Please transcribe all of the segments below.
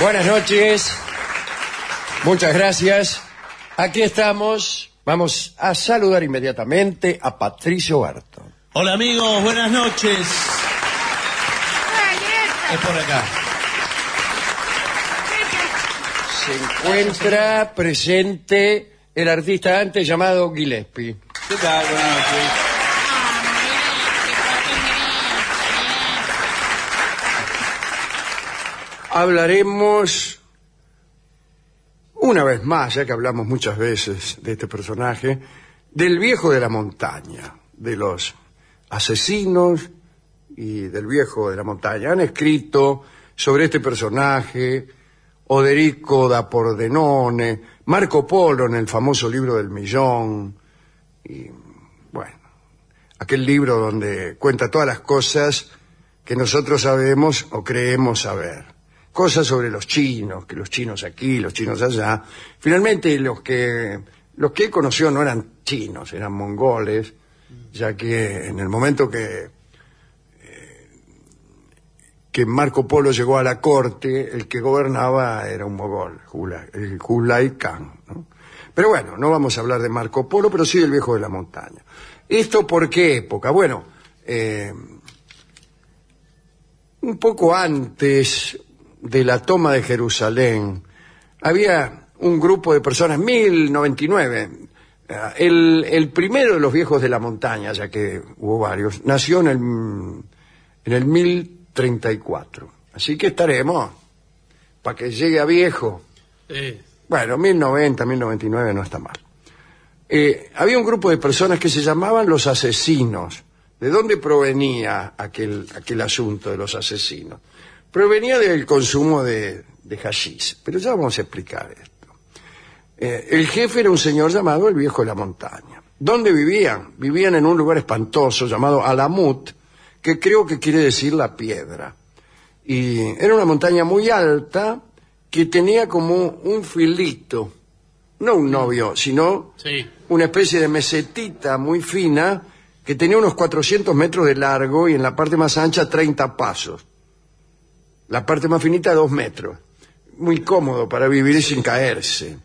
Buenas noches. Muchas gracias. Aquí estamos. Vamos a saludar inmediatamente a Patricio Barto. Hola amigos, buenas noches. Es por acá. Se encuentra presente el artista antes llamado Gillespie. ¿Qué tal? Buenas noches. Hablaremos una vez más, ya que hablamos muchas veces de este personaje, del viejo de la montaña, de los asesinos y del viejo de la montaña. Han escrito sobre este personaje Oderico da Pordenone, Marco Polo en el famoso libro del millón, y bueno, aquel libro donde cuenta todas las cosas que nosotros sabemos o creemos saber. Cosas sobre los chinos, que los chinos aquí, los chinos allá. Finalmente los que él conoció no eran chinos, eran mongoles, ya que en el momento que Marco Polo llegó a la corte, el que gobernaba era un mogol, el Kublai Khan, ¿no? Pero bueno, no vamos a hablar de Marco Polo, pero sí del viejo de la montaña. ¿Esto por qué época? Bueno, un poco antes de la toma de Jerusalén, había un grupo de personas, 1099. El primero de los viejos de la montaña, ya que hubo varios, nació en el 1034. Así que estaremos para que llegue a viejo. Bueno, 1090, 1099 no está mal. Había un grupo de personas que se llamaban los asesinos. ¿De dónde provenía aquel asunto de los asesinos? Provenía del consumo de hashish, pero ya vamos a explicar esto. El jefe era un señor llamado el Viejo de la Montaña. ¿Dónde vivían? Vivían en un lugar espantoso llamado Alamut, que creo que quiere decir la piedra. Y era una montaña muy alta que tenía como un filito, no un novio, sino una especie de mesetita muy fina que tenía unos 400 metros de largo y en la parte más ancha 30 pasos. La parte más finita 2 metros. Muy cómodo para vivir sin caerse.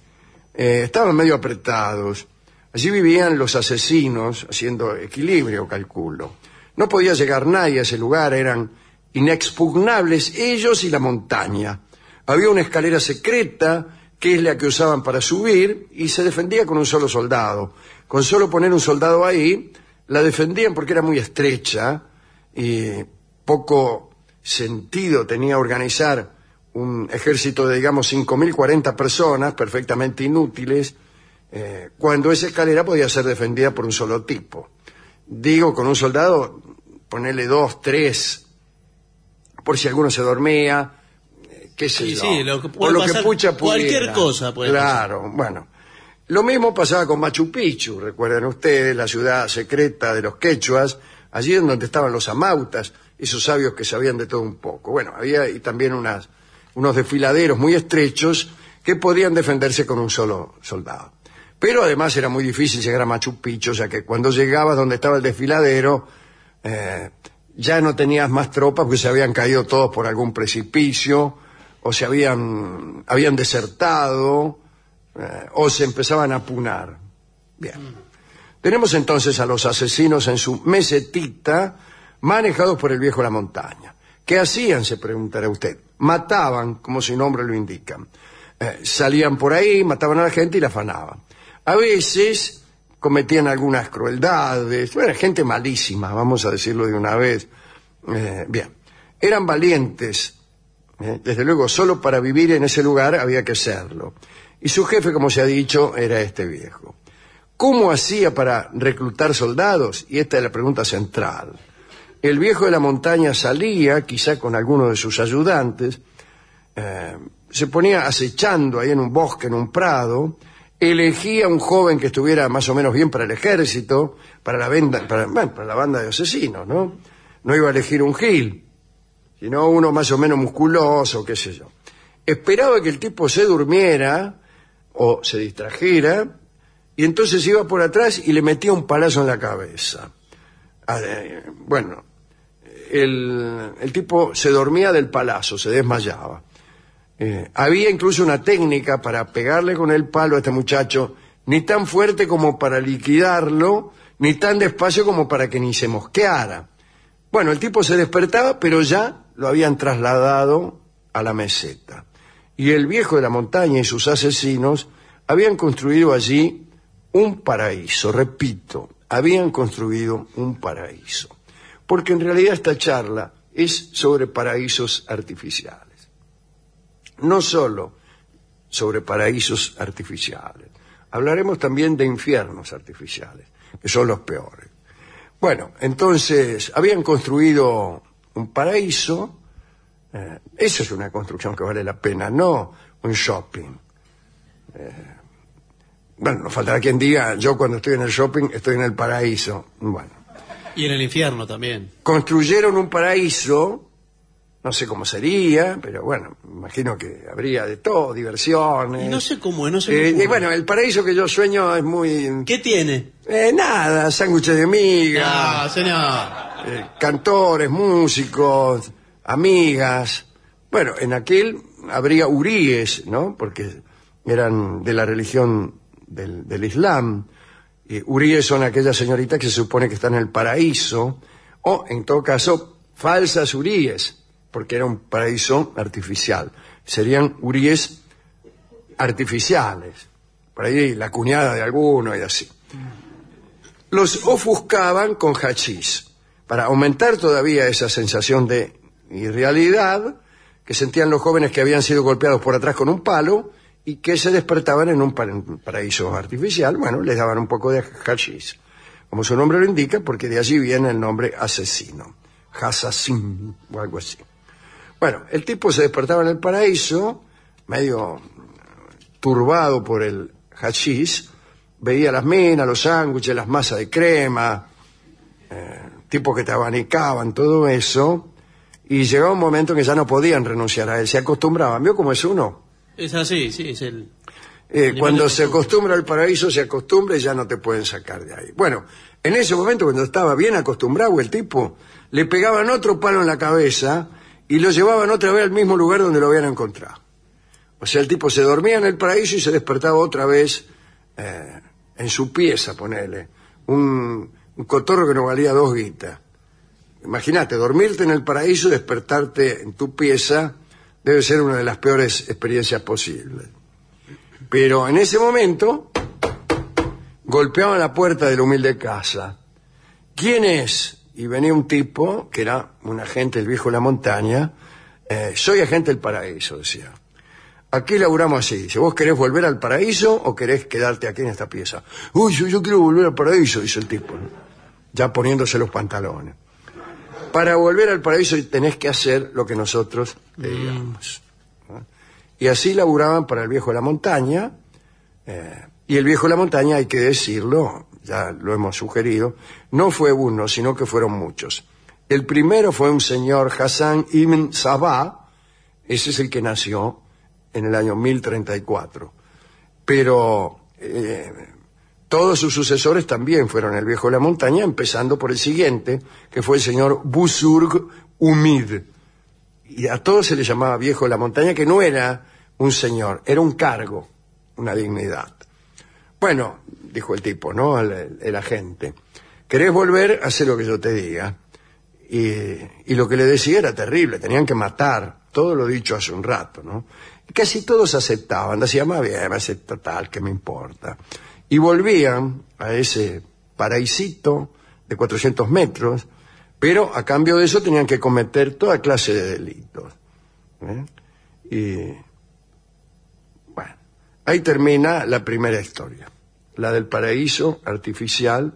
Estaban medio apretados. Allí vivían los asesinos, haciendo equilibrio, calculo. No podía llegar nadie a ese lugar, eran inexpugnables ellos y la montaña. Había una escalera secreta, que es la que usaban para subir, y se defendía con un solo soldado. Con solo poner un soldado ahí, la defendían porque era muy estrecha y poco sentido tenía organizar un ejército de, digamos, 5.040 personas perfectamente inútiles, cuando esa escalera podía ser defendida por un solo tipo. Digo, con un soldado, ponerle 2, 3, por si alguno se dormía, qué sé yo. Sí, por lo que pucha pudiera. Cualquier cosa puede Claro, pasar. Bueno. Lo mismo pasaba con Machu Picchu, recuerdan ustedes, la ciudad secreta de los quechuas, allí en donde estaban los amautas, esos sabios que sabían de todo un poco. Bueno, había y también unos desfiladeros muy estrechos que podían defenderse con un solo soldado. Pero además era muy difícil llegar a Machu Picchu, ya que cuando llegabas donde estaba el desfiladero, ya no tenías más tropas porque se habían caído todos por algún precipicio, o se habían desertado, o se empezaban a apunar. Bien. Tenemos entonces a los asesinos en su mesetita, manejados por el Viejo de la Montaña. ¿Qué hacían? Se preguntará usted. Mataban, como su nombre lo indica. Salían por ahí, mataban a la gente y la afanaban. A veces cometían algunas crueldades. Era gente malísima, vamos a decirlo de una vez. Bien. Eran valientes. Desde luego, solo para vivir en ese lugar había que serlo. Y su jefe, como se ha dicho, era este viejo. ¿Cómo hacía para reclutar soldados? Y esta es la pregunta central. El Viejo de la Montaña salía, quizá con alguno de sus ayudantes, se ponía acechando ahí en un bosque, en un prado, elegía un joven que estuviera más o menos bien para el ejército, para la banda de asesinos, ¿no? No iba a elegir un gil, sino uno más o menos musculoso, qué sé yo. Esperaba que el tipo se durmiera o se distrajera, y entonces iba por atrás y le metía un palazo en la cabeza. Bueno, el tipo se dormía del palazo, se desmayaba. Había incluso una técnica para pegarle con el palo a este muchacho, ni tan fuerte como para liquidarlo, ni tan despacio como para que ni se mosqueara. Bueno, el tipo se despertaba, pero ya lo habían trasladado a la meseta. Y el viejo de la montaña y sus asesinos habían construido allí un paraíso. Repito, habían construido un paraíso. Porque en realidad esta charla es sobre paraísos artificiales. No solo sobre paraísos artificiales. Hablaremos también de infiernos artificiales, que son los peores. Bueno, entonces, habían construido un paraíso. Eso es una construcción que vale la pena, no un shopping. Bueno, nos faltará quien diga, yo cuando estoy en el shopping estoy en el paraíso. Bueno. Y en el infierno también. Construyeron un paraíso, no sé cómo sería, pero bueno, imagino que habría de todo, diversiones. Y no sé cómo es, no sé cómo y bueno, el paraíso que yo sueño es muy... ¿Qué tiene? Nada, sándwiches de miga. No, señor. Cantores, músicos, amigas. Bueno, en aquel habría huríes, ¿no? Porque eran de la religión del Islam. Huríes son aquellas señoritas que se supone que están en el paraíso, o en todo caso, falsas huríes, porque era un paraíso artificial. Serían huríes artificiales. Por ahí la cuñada de alguno y así. Los ofuscaban con hachís, para aumentar todavía esa sensación de irrealidad que sentían los jóvenes que habían sido golpeados por atrás con un palo y que se despertaban en un paraíso artificial. Bueno, les daban un poco de hachís, como su nombre lo indica, porque de allí viene el nombre asesino, Hassassin o algo así. Bueno, el tipo se despertaba en el paraíso, medio turbado por el hachís, veía las minas, los sándwiches, las masas de crema, tipos que te abanicaban, todo eso, y llegaba un momento en que ya no podían renunciar a él, se acostumbraban. ¿Vio cómo es uno? Es así, sí, es el... Cuando se acostumbra al paraíso, se acostumbra y ya no te pueden sacar de ahí. Bueno, en ese momento, cuando estaba bien acostumbrado el tipo, le pegaban otro palo en la cabeza y lo llevaban otra vez al mismo lugar donde lo habían encontrado. O sea, el tipo se dormía en el paraíso y se despertaba otra vez en su pieza, ponele. Un cotorro que no valía 2 guitas. Imagínate, dormirte en el paraíso y despertarte en tu pieza debe ser una de las peores experiencias posibles. Pero en ese momento golpeaban la puerta de la humilde casa. ¿Quién es? Y venía un tipo que era un agente del viejo de la montaña. Soy agente del paraíso, decía. Aquí laburamos así. Dice, ¿vos querés volver al paraíso o querés quedarte aquí en esta pieza? Uy, yo quiero volver al paraíso, dice el tipo, ¿no? Ya poniéndose los pantalones. Para volver al paraíso tenés que hacer lo que nosotros te digamos. ¿No? Y así laburaban para el viejo de la montaña. Y el viejo de la montaña, hay que decirlo, ya lo hemos sugerido, no fue uno, sino que fueron muchos. El primero fue un señor Hassan ibn Sabah. Ese es el que nació en el año 1034. Pero todos sus sucesores también fueron el viejo de la montaña, empezando por el siguiente, que fue el señor Busurg Umid. Y a todos se le llamaba viejo de la montaña, que no era un señor, era un cargo, una dignidad. Bueno, dijo el tipo, ¿no? El agente. ¿Querés volver? Haz lo que yo te diga. Y lo que le decía era terrible, tenían que matar, todo lo dicho hace un rato, ¿no? Y casi todos aceptaban, decían, más bien, me acepta tal, ¿qué me importa? Y volvían a ese paraísito de 400 metros, pero a cambio de eso tenían que cometer toda clase de delitos. Y bueno, ahí termina la primera historia, la del paraíso artificial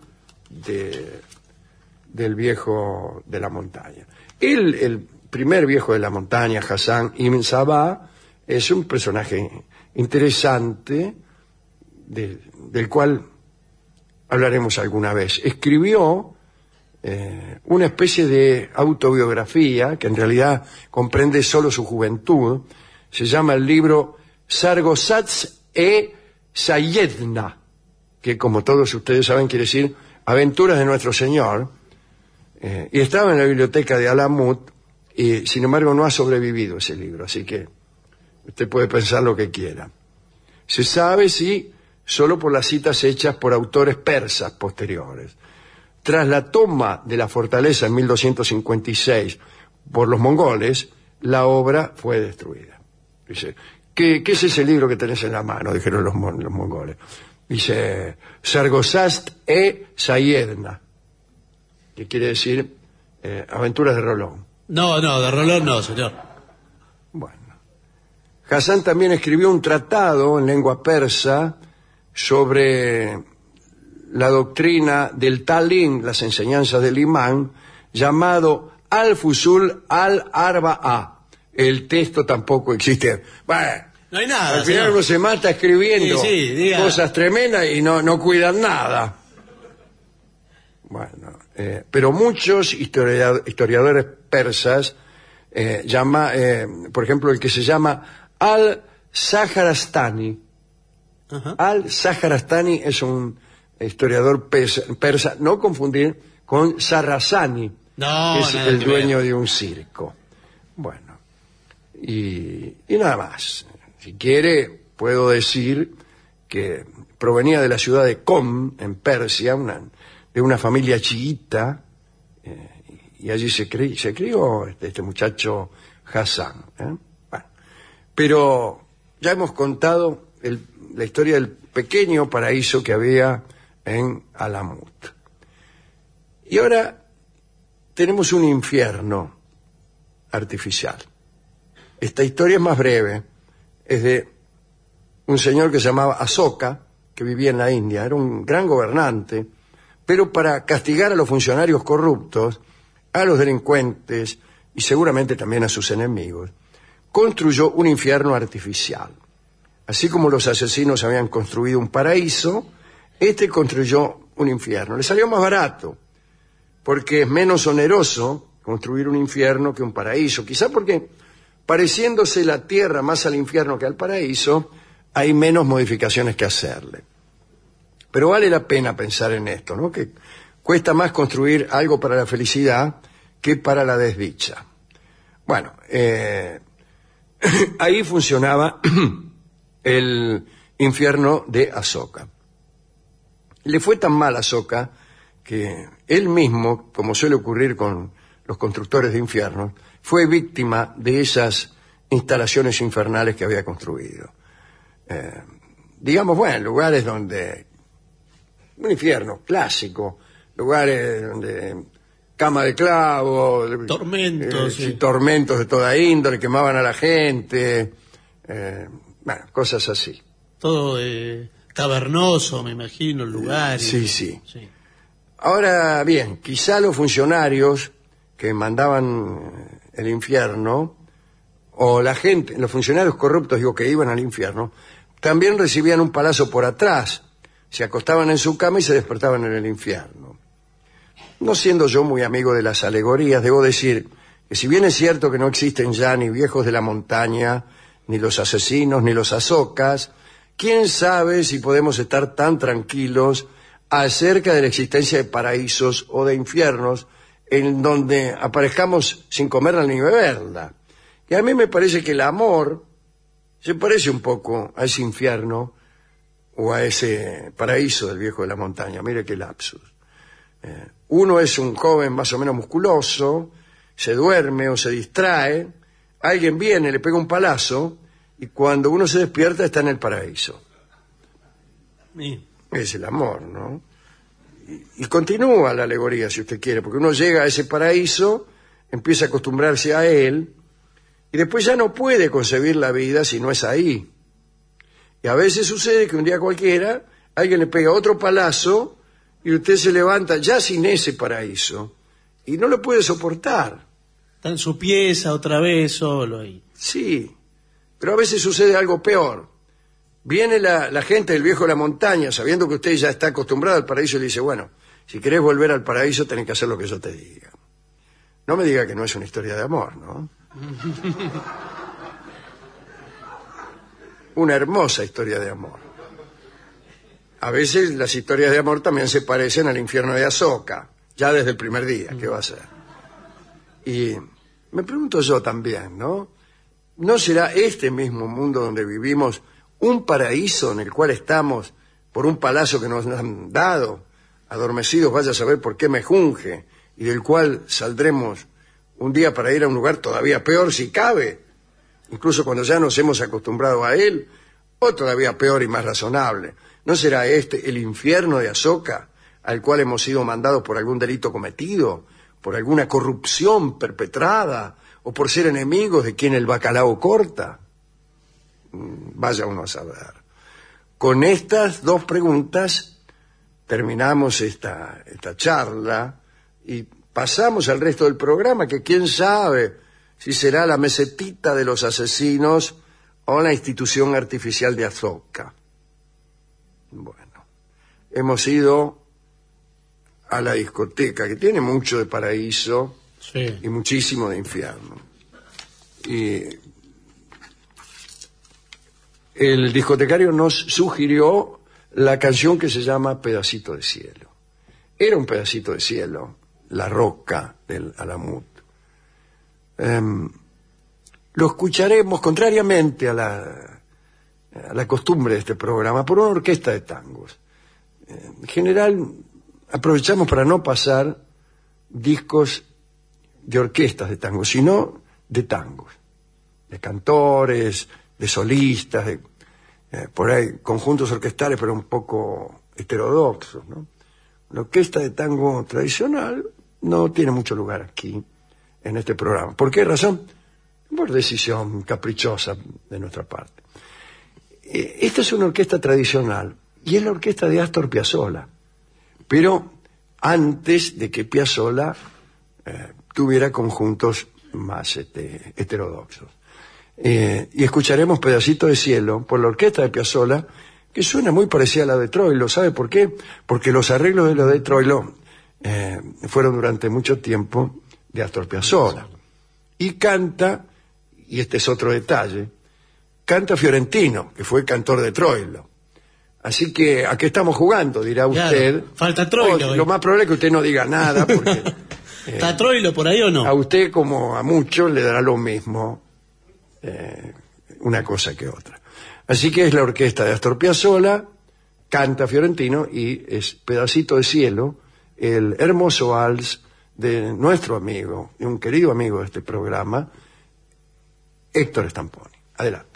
del viejo de la montaña. El primer viejo de la montaña, Hassan ibn Sabah, es un personaje interesante del cual hablaremos alguna vez. Escribió una especie de autobiografía que en realidad comprende solo su juventud. Se llama el libro Sargosats e Sayedna, que como todos ustedes saben quiere decir Aventuras de Nuestro Señor, y estaba en la biblioteca de Alamut, y sin embargo no ha sobrevivido ese libro, así que Usted puede pensar lo que quiera. Se sabe, sí, solo por las citas hechas por autores persas posteriores. Tras la toma de la fortaleza en 1256 por los mongoles, la obra fue destruida. Dice, ¿qué es ese libro que tenés en la mano? Dijeron los mongoles. Dice, Sargosast e Sayedna, que quiere decir Aventuras de Rolón. No, de Rolón no, señor. Bueno. Hassan también escribió un tratado en lengua persa sobre la doctrina del Talin, las enseñanzas del imán, llamado Al-Fusul al-Arba'a. El texto tampoco existe. Bueno, no hay nada. Al final uno se mata escribiendo cosas tremendas y no cuidan nada. Bueno, pero muchos historiadores persas por ejemplo, el que se llama Al-Saharastani. Al-Saharastani es un historiador persa, no confundir con Sarrasani, que es el dueño de un circo. Bueno, y nada más. Si quiere, puedo decir que provenía de la ciudad de Qom, en Persia, de una familia chiita, y allí se crió este muchacho Hassan. Bueno, pero ya hemos contado la historia del pequeño paraíso que había en Alamut. Y ahora tenemos un infierno artificial. Esta historia es más breve. Es de un señor que se llamaba Asoka, que vivía en la India. Era un gran gobernante, pero para castigar a los funcionarios corruptos, a los delincuentes y seguramente también a sus enemigos, construyó un infierno artificial. Así como los asesinos habían construido un paraíso, este construyó un infierno. Le salió más barato, porque es menos oneroso construir un infierno que un paraíso. Quizá porque, pareciéndose la tierra más al infierno que al paraíso, hay menos modificaciones que hacerle. Pero vale la pena pensar en esto, ¿no? Que cuesta más construir algo para la felicidad que para la desdicha. Bueno, ahí funcionaba el infierno de Asoka. Le fue tan mal a Asoka que él mismo, como suele ocurrir con los constructores de infiernos, fue víctima de esas instalaciones infernales que había construido. Digamos, bueno, lugares donde... un infierno clásico, lugares donde... cama de clavo... tormentos. Sí. Tormentos de toda índole, quemaban a la gente... bueno, cosas así. Todo cavernoso, me imagino, el lugar. Sí. Ahora bien, quizá los funcionarios que mandaban el infierno, o la gente, los funcionarios corruptos, digo, que iban al infierno, también recibían un palazo por atrás, se acostaban en su cama y se despertaban en el infierno. No siendo yo muy amigo de las alegorías, debo decir que si bien es cierto que no existen ya ni viejos de la montaña, ni los asesinos, ni los azocas, quién sabe si podemos estar tan tranquilos acerca de la existencia de paraísos o de infiernos en donde aparezcamos sin comerla ni beberla. Y a mí me parece que el amor se parece un poco a ese infierno o a ese paraíso del viejo de la montaña. Mire qué lapsus. Uno es un joven más o menos musculoso, se duerme o se distrae, alguien viene, le pega un palazo y cuando uno se despierta está en el paraíso. Es el amor, ¿no? Y continúa la alegoría, si usted quiere, porque uno llega a ese paraíso, empieza a acostumbrarse a él, y después ya no puede concebir la vida si no es ahí. Y a veces sucede que un día cualquiera, alguien le pega otro palazo, y usted se levanta ya sin ese paraíso, y no lo puede soportar. Está en su pieza otra vez solo ahí. Sí, pero a veces sucede algo peor. Viene la gente del viejo de la montaña, sabiendo que usted ya está acostumbrado al paraíso, y le dice, bueno, si querés volver al paraíso tenés que hacer lo que yo te diga. No me diga que no es una historia de amor, ¿no? Una hermosa historia de amor. A veces las historias de amor también se parecen al infierno de Asoka, ya desde el primer día, ¿qué va a ser? Y me pregunto yo también, ¿no? ¿no será este mismo mundo donde vivimos un paraíso en el cual estamos por un palacio que nos han dado, adormecidos vaya a saber por qué mejunje, y del cual saldremos un día para ir a un lugar todavía peor si cabe, incluso cuando ya nos hemos acostumbrado a él, o todavía peor y más razonable? ¿No será este el infierno de Azoka, al cual hemos sido mandados por algún delito cometido, por alguna corrupción perpetrada, o por ser enemigos de quien el bacalao corta? Vaya uno a saber. Con estas dos preguntas terminamos esta charla y pasamos al resto del programa, que quién sabe si será la mesetita de los asesinos o la institución artificial de Azoka. Bueno, hemos ido a la discoteca, que tiene mucho de paraíso, sí, y muchísimo de infierno. Y el discotecario nos sugirió la canción que se llama Pedacito de Cielo. Era un pedacito de cielo, La Roca del Alamut. Lo escucharemos, contrariamente a la costumbre de este programa, por una orquesta de tangos. En general, aprovechamos para no pasar discos de orquestas de tango, sino de tangos, de cantores, de solistas, por ahí conjuntos orquestales, pero un poco heterodoxos, ¿no? La orquesta de tango tradicional no tiene mucho lugar aquí, en este programa. ¿Por qué razón? Por decisión caprichosa de nuestra parte. Esta es una orquesta tradicional, y es la orquesta de Astor Piazzolla, pero antes de que Piazzolla tuviera conjuntos más heterodoxos. Y escucharemos Pedacito de Cielo por la orquesta de Piazzolla, que suena muy parecida a la de Troilo. ¿Sabe por qué? Porque los arreglos de la de Troilo fueron durante mucho tiempo de Astor Piazzolla. Y canta, y este es otro detalle, canta Fiorentino, que fue cantor de Troilo. Así que, ¿a qué estamos jugando?, dirá usted. Claro, falta Troilo. Lo más probable es que usted no diga nada, porque ¿está Troilo por ahí o no? A usted, como a muchos, le dará lo mismo una cosa que otra. Así que es la orquesta de Astor Piazzolla, canta Fiorentino, y es Pedacito de Cielo, el hermoso vals de nuestro amigo, y un querido amigo de este programa, Héctor Stamponi. Adelante.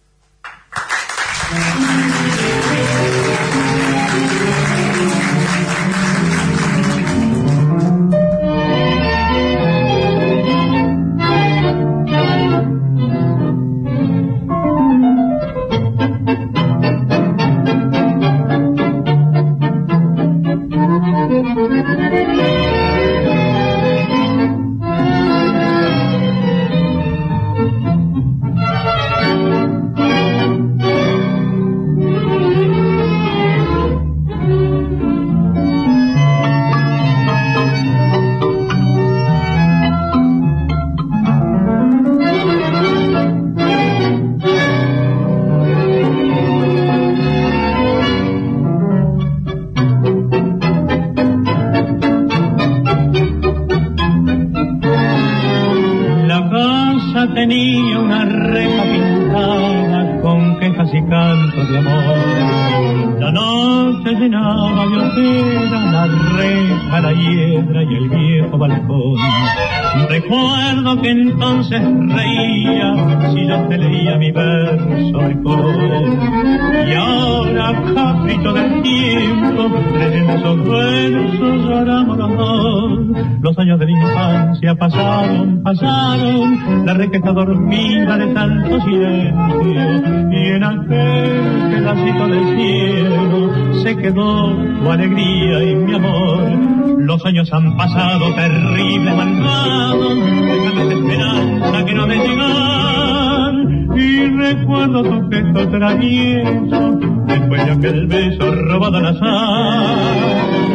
Tenía una reja pintada con quejas y cantos de amor. La noche llenaba de hoguera la reja, la hiedra y el viejo balcón. Recuerdo que entonces reía si yo te leía mi verso de cor. Y ahora, capricho del tiempo, leyendo esos versos lloramos los dos. Los años de la infancia pasaron, la reja está dormida de tanto silencio, y en aquel pedacito del cielo se quedó tu alegría y mi amor. Los años han pasado terribles, malvados, déjame de esperanza que no me llegan, y recuerdo tu gesto travieso después de aquel beso robado al azar.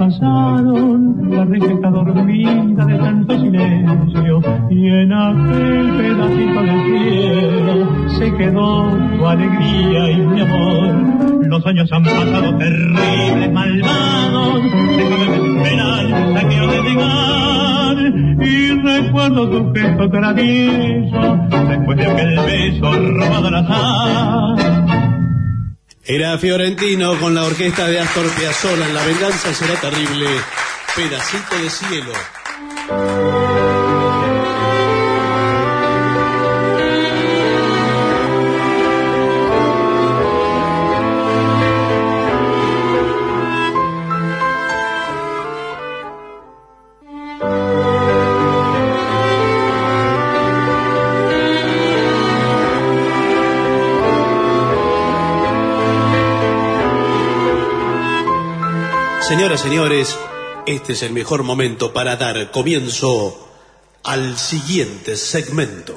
pasaron, la reja está dormida de tanto silencio, y en aquel pedacito de cielo se quedó tu alegría y mi amor. Los años han pasado terribles, malvados, déjame esperanza quiero de llegar, y recuerdo tu gesto travieso, después de aquel beso robado al azar. Era Fiorentino con la orquesta de Astor Piazzolla en La venganza será terrible, pedacito de cielo. Señoras, señores, este es el mejor momento para dar comienzo al siguiente segmento.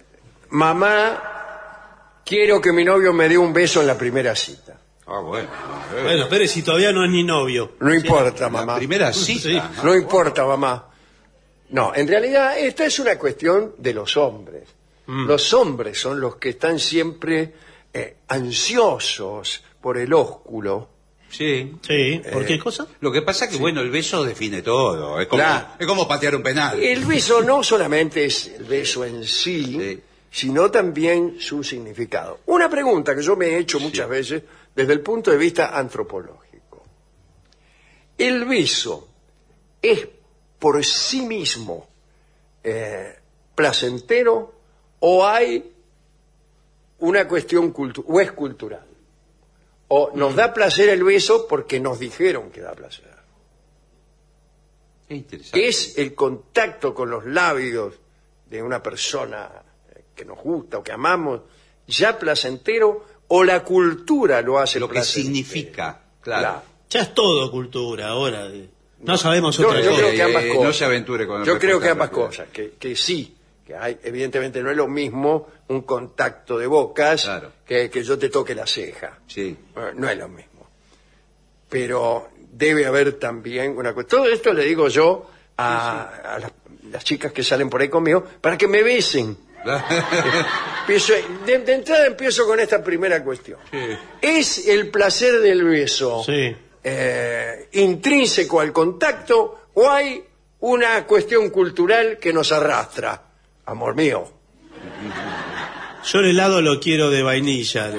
Mamá, quiero que mi novio me dé un beso en la primera cita. Ah, bueno. Bueno, pero si todavía no es ni novio. No importa, mamá. La primera cita. Sí. No importa, mamá. No, en realidad esta es una cuestión de los hombres. Los hombres son los que están siempre ansiosos por el ósculo. Sí. Sí, ¿por qué cosa? Lo que pasa es que, bueno, el beso define todo. Es como, Claro. es como patear un penal. El beso no solamente es el beso en sí, sino también su significado. Una pregunta que yo me he hecho muchas veces desde el punto de vista antropológico. ¿El beso es por sí mismo placentero o hay una cuestión o es cultural? ¿O nos da placer el beso porque nos dijeron que da placer? Qué interesante. ¿Es el contacto con los labios de una persona que nos gusta o que amamos ya placentero o la cultura lo hace Lo que placentero? significa, claro. Ya es todo cultura ahora. No sabemos Yo otra creo cosa. que ambas cosas. No se aventure con el Yo creo que reportaje, ambas claro. cosas, que sí, que hay, evidentemente no es lo mismo un contacto de bocas Claro. que yo te toque la ceja. Sí. No es lo mismo. Pero debe haber también una cuestión. Todo esto le digo yo a las chicas que salen por ahí conmigo para que me besen. De entrada empiezo con esta primera cuestión. Sí. ¿Es el placer del beso Sí. intrínseco al contacto o hay una cuestión cultural que nos arrastra? Amor mío. Yo el helado lo quiero de vainilla.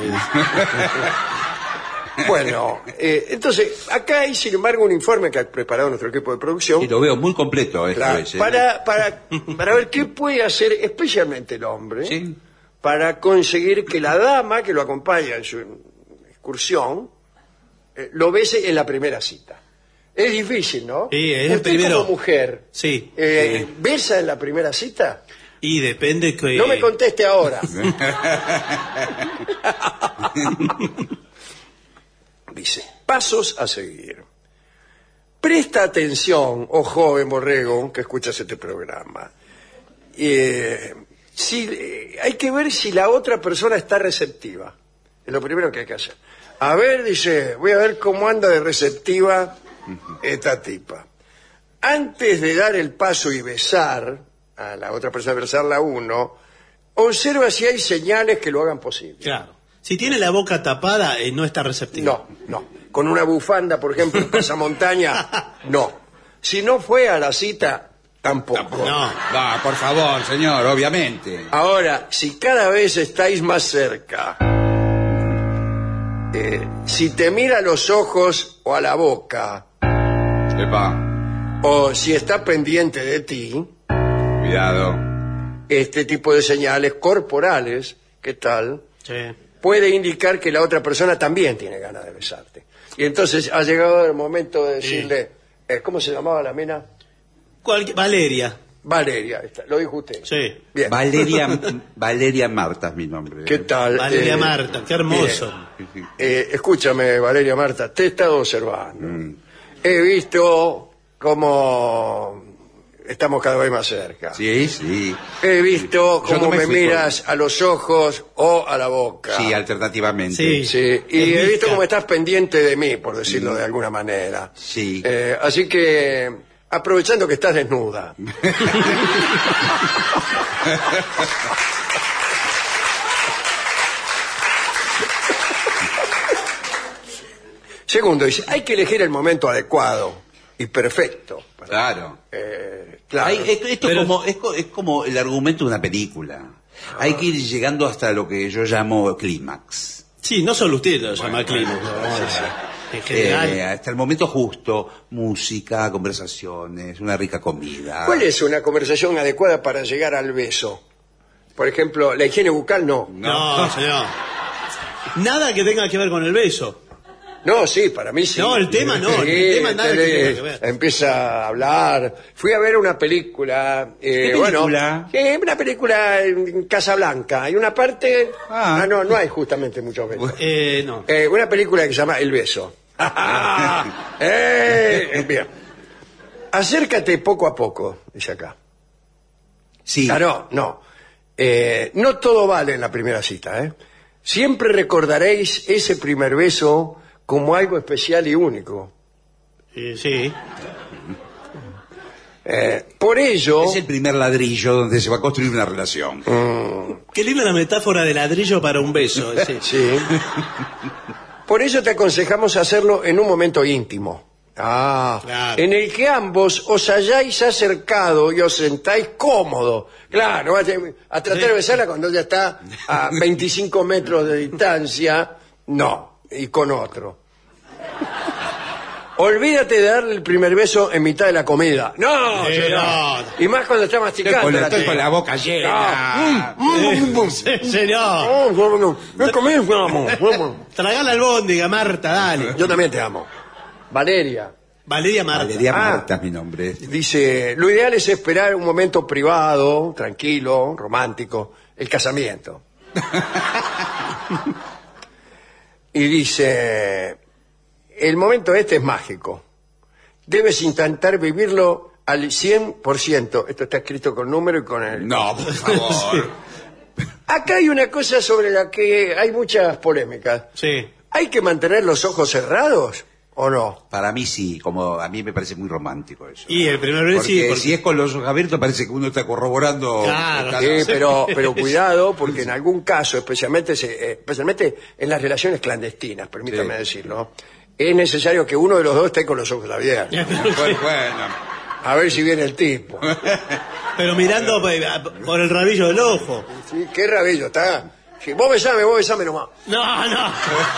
Bueno, entonces, acá hay, sin embargo, un informe que ha preparado nuestro equipo de producción. Y lo veo muy completo esto. Claro, es, ¿eh? para ver qué puede hacer especialmente el hombre Sí. para conseguir que la dama que lo acompaña en su excursión lo bese en la primera cita. Es difícil, ¿no? Sí, es el Usted primero. como mujer, Sí. ¿besa en la primera cita? Y depende que... No me conteste ahora. Dice, pasos a seguir. Presta atención, oh joven borrego, que escuchas este programa. Hay que ver si la otra persona está receptiva. Es lo primero que hay que hacer. A ver, dice, voy a ver cómo anda de receptiva esta tipa. Antes de dar el paso y besar a la otra persona, besarla a uno, observa si hay señales que lo hagan posible. Claro. Si tiene la boca tapada, no está receptivo. No. Con una bufanda, por ejemplo, en pasamontaña, no. Si no fue a la cita, tampoco. No. Va, por favor, señor, obviamente. Ahora, si cada vez estáis más cerca, si te mira a los ojos o a la boca, Epa, o si está pendiente de ti, cuidado. este tipo de señales corporales, ¿qué tal?, Sí. puede indicar que la otra persona también tiene ganas de besarte. Y entonces ha llegado el momento de decirle, ¿cómo se llamaba la mina? Valeria. Valeria, lo dijo usted. Sí. Bien. Valeria Marta es mi nombre. ¿Qué tal? Valeria Marta, qué hermoso. Escúchame, Valeria Marta, te he estado observando. He visto cómo estamos cada vez más cerca. Sí, sí. He visto Yo cómo no me me fui miras a los ojos o a la boca. Sí, alternativamente. Sí. Sí, y En he visto vista. cómo estás pendiente de mí, por decirlo de alguna manera. Sí. Así que, aprovechando que estás desnuda. Segundo, dice, hay que elegir el momento adecuado y perfecto. Claro. Claro. Esto Pero- es como el argumento de una película. Hay que ir llegando hasta lo que yo llamo clímax. Sí, no solo usted lo llama clímax. En general. Hasta el momento justo, música, conversaciones, una rica comida. ¿Cuál es una conversación adecuada para llegar al beso? Por ejemplo, la higiene bucal no. No, señor. Nada que tenga que ver con el beso. No, sí, para mí sí. No, el tema no, Sí, el tema nada que entonces, tenga que ver. empieza a hablar. Fui a ver una película. ¿Qué película? Bueno, una película en Casablanca. Hay una parte. Ah. No hay justamente muchos besos. No. Una película que se llama El beso. Bien. Acércate poco a poco, dice acá. Sí. Claro, no. No todo vale en la primera cita, ¿eh? Siempre recordaréis ese primer beso como algo especial y único. Sí. Por ello, Es el primer ladrillo donde se va a construir una relación. Qué linda la metáfora de ladrillo para un beso. Sí. sí. Por ello te aconsejamos hacerlo en un momento íntimo. Claro. En el que ambos os hayáis acercado y os sentáis cómodos. Claro, a tratar de besarla cuando ella está a 25 metros de distancia, no, y con otro. Olvídate de darle el primer beso en mitad de la comida. No, Sí, señor. no. Y más cuando está masticando. Estoy con la boca llena. Sí, señor. No comés, vamos. Tragala al bóndiga, Marta, dale. Yo también te amo. Valeria Valeria Marta. Valeria Ah. Marta es mi nombre. dice, lo ideal es esperar un momento privado, tranquilo, romántico, el casamiento. Y dice, el momento este es mágico. Debes intentar vivirlo al 100%. Esto está escrito con número y con el... No, por favor. Acá hay una cosa sobre la que hay muchas polémicas. Sí. ¿Hay que mantener los ojos cerrados o no? Para mí sí, como a mí me parece muy romántico eso. Y el primer beso Porque sí. porque- si es con los ojos abiertos parece que uno está corroborando. Claro. Sí, pero cuidado, porque en algún caso, especialmente en las relaciones clandestinas, permítame Sí. decirlo, es necesario que uno de los dos esté con los ojos abiertos. Bueno. A ver si viene el tipo. Pero mirando por el rabillo del ojo. ¿Sí? Qué rabillo, está. Sí, vos besame nomás. No.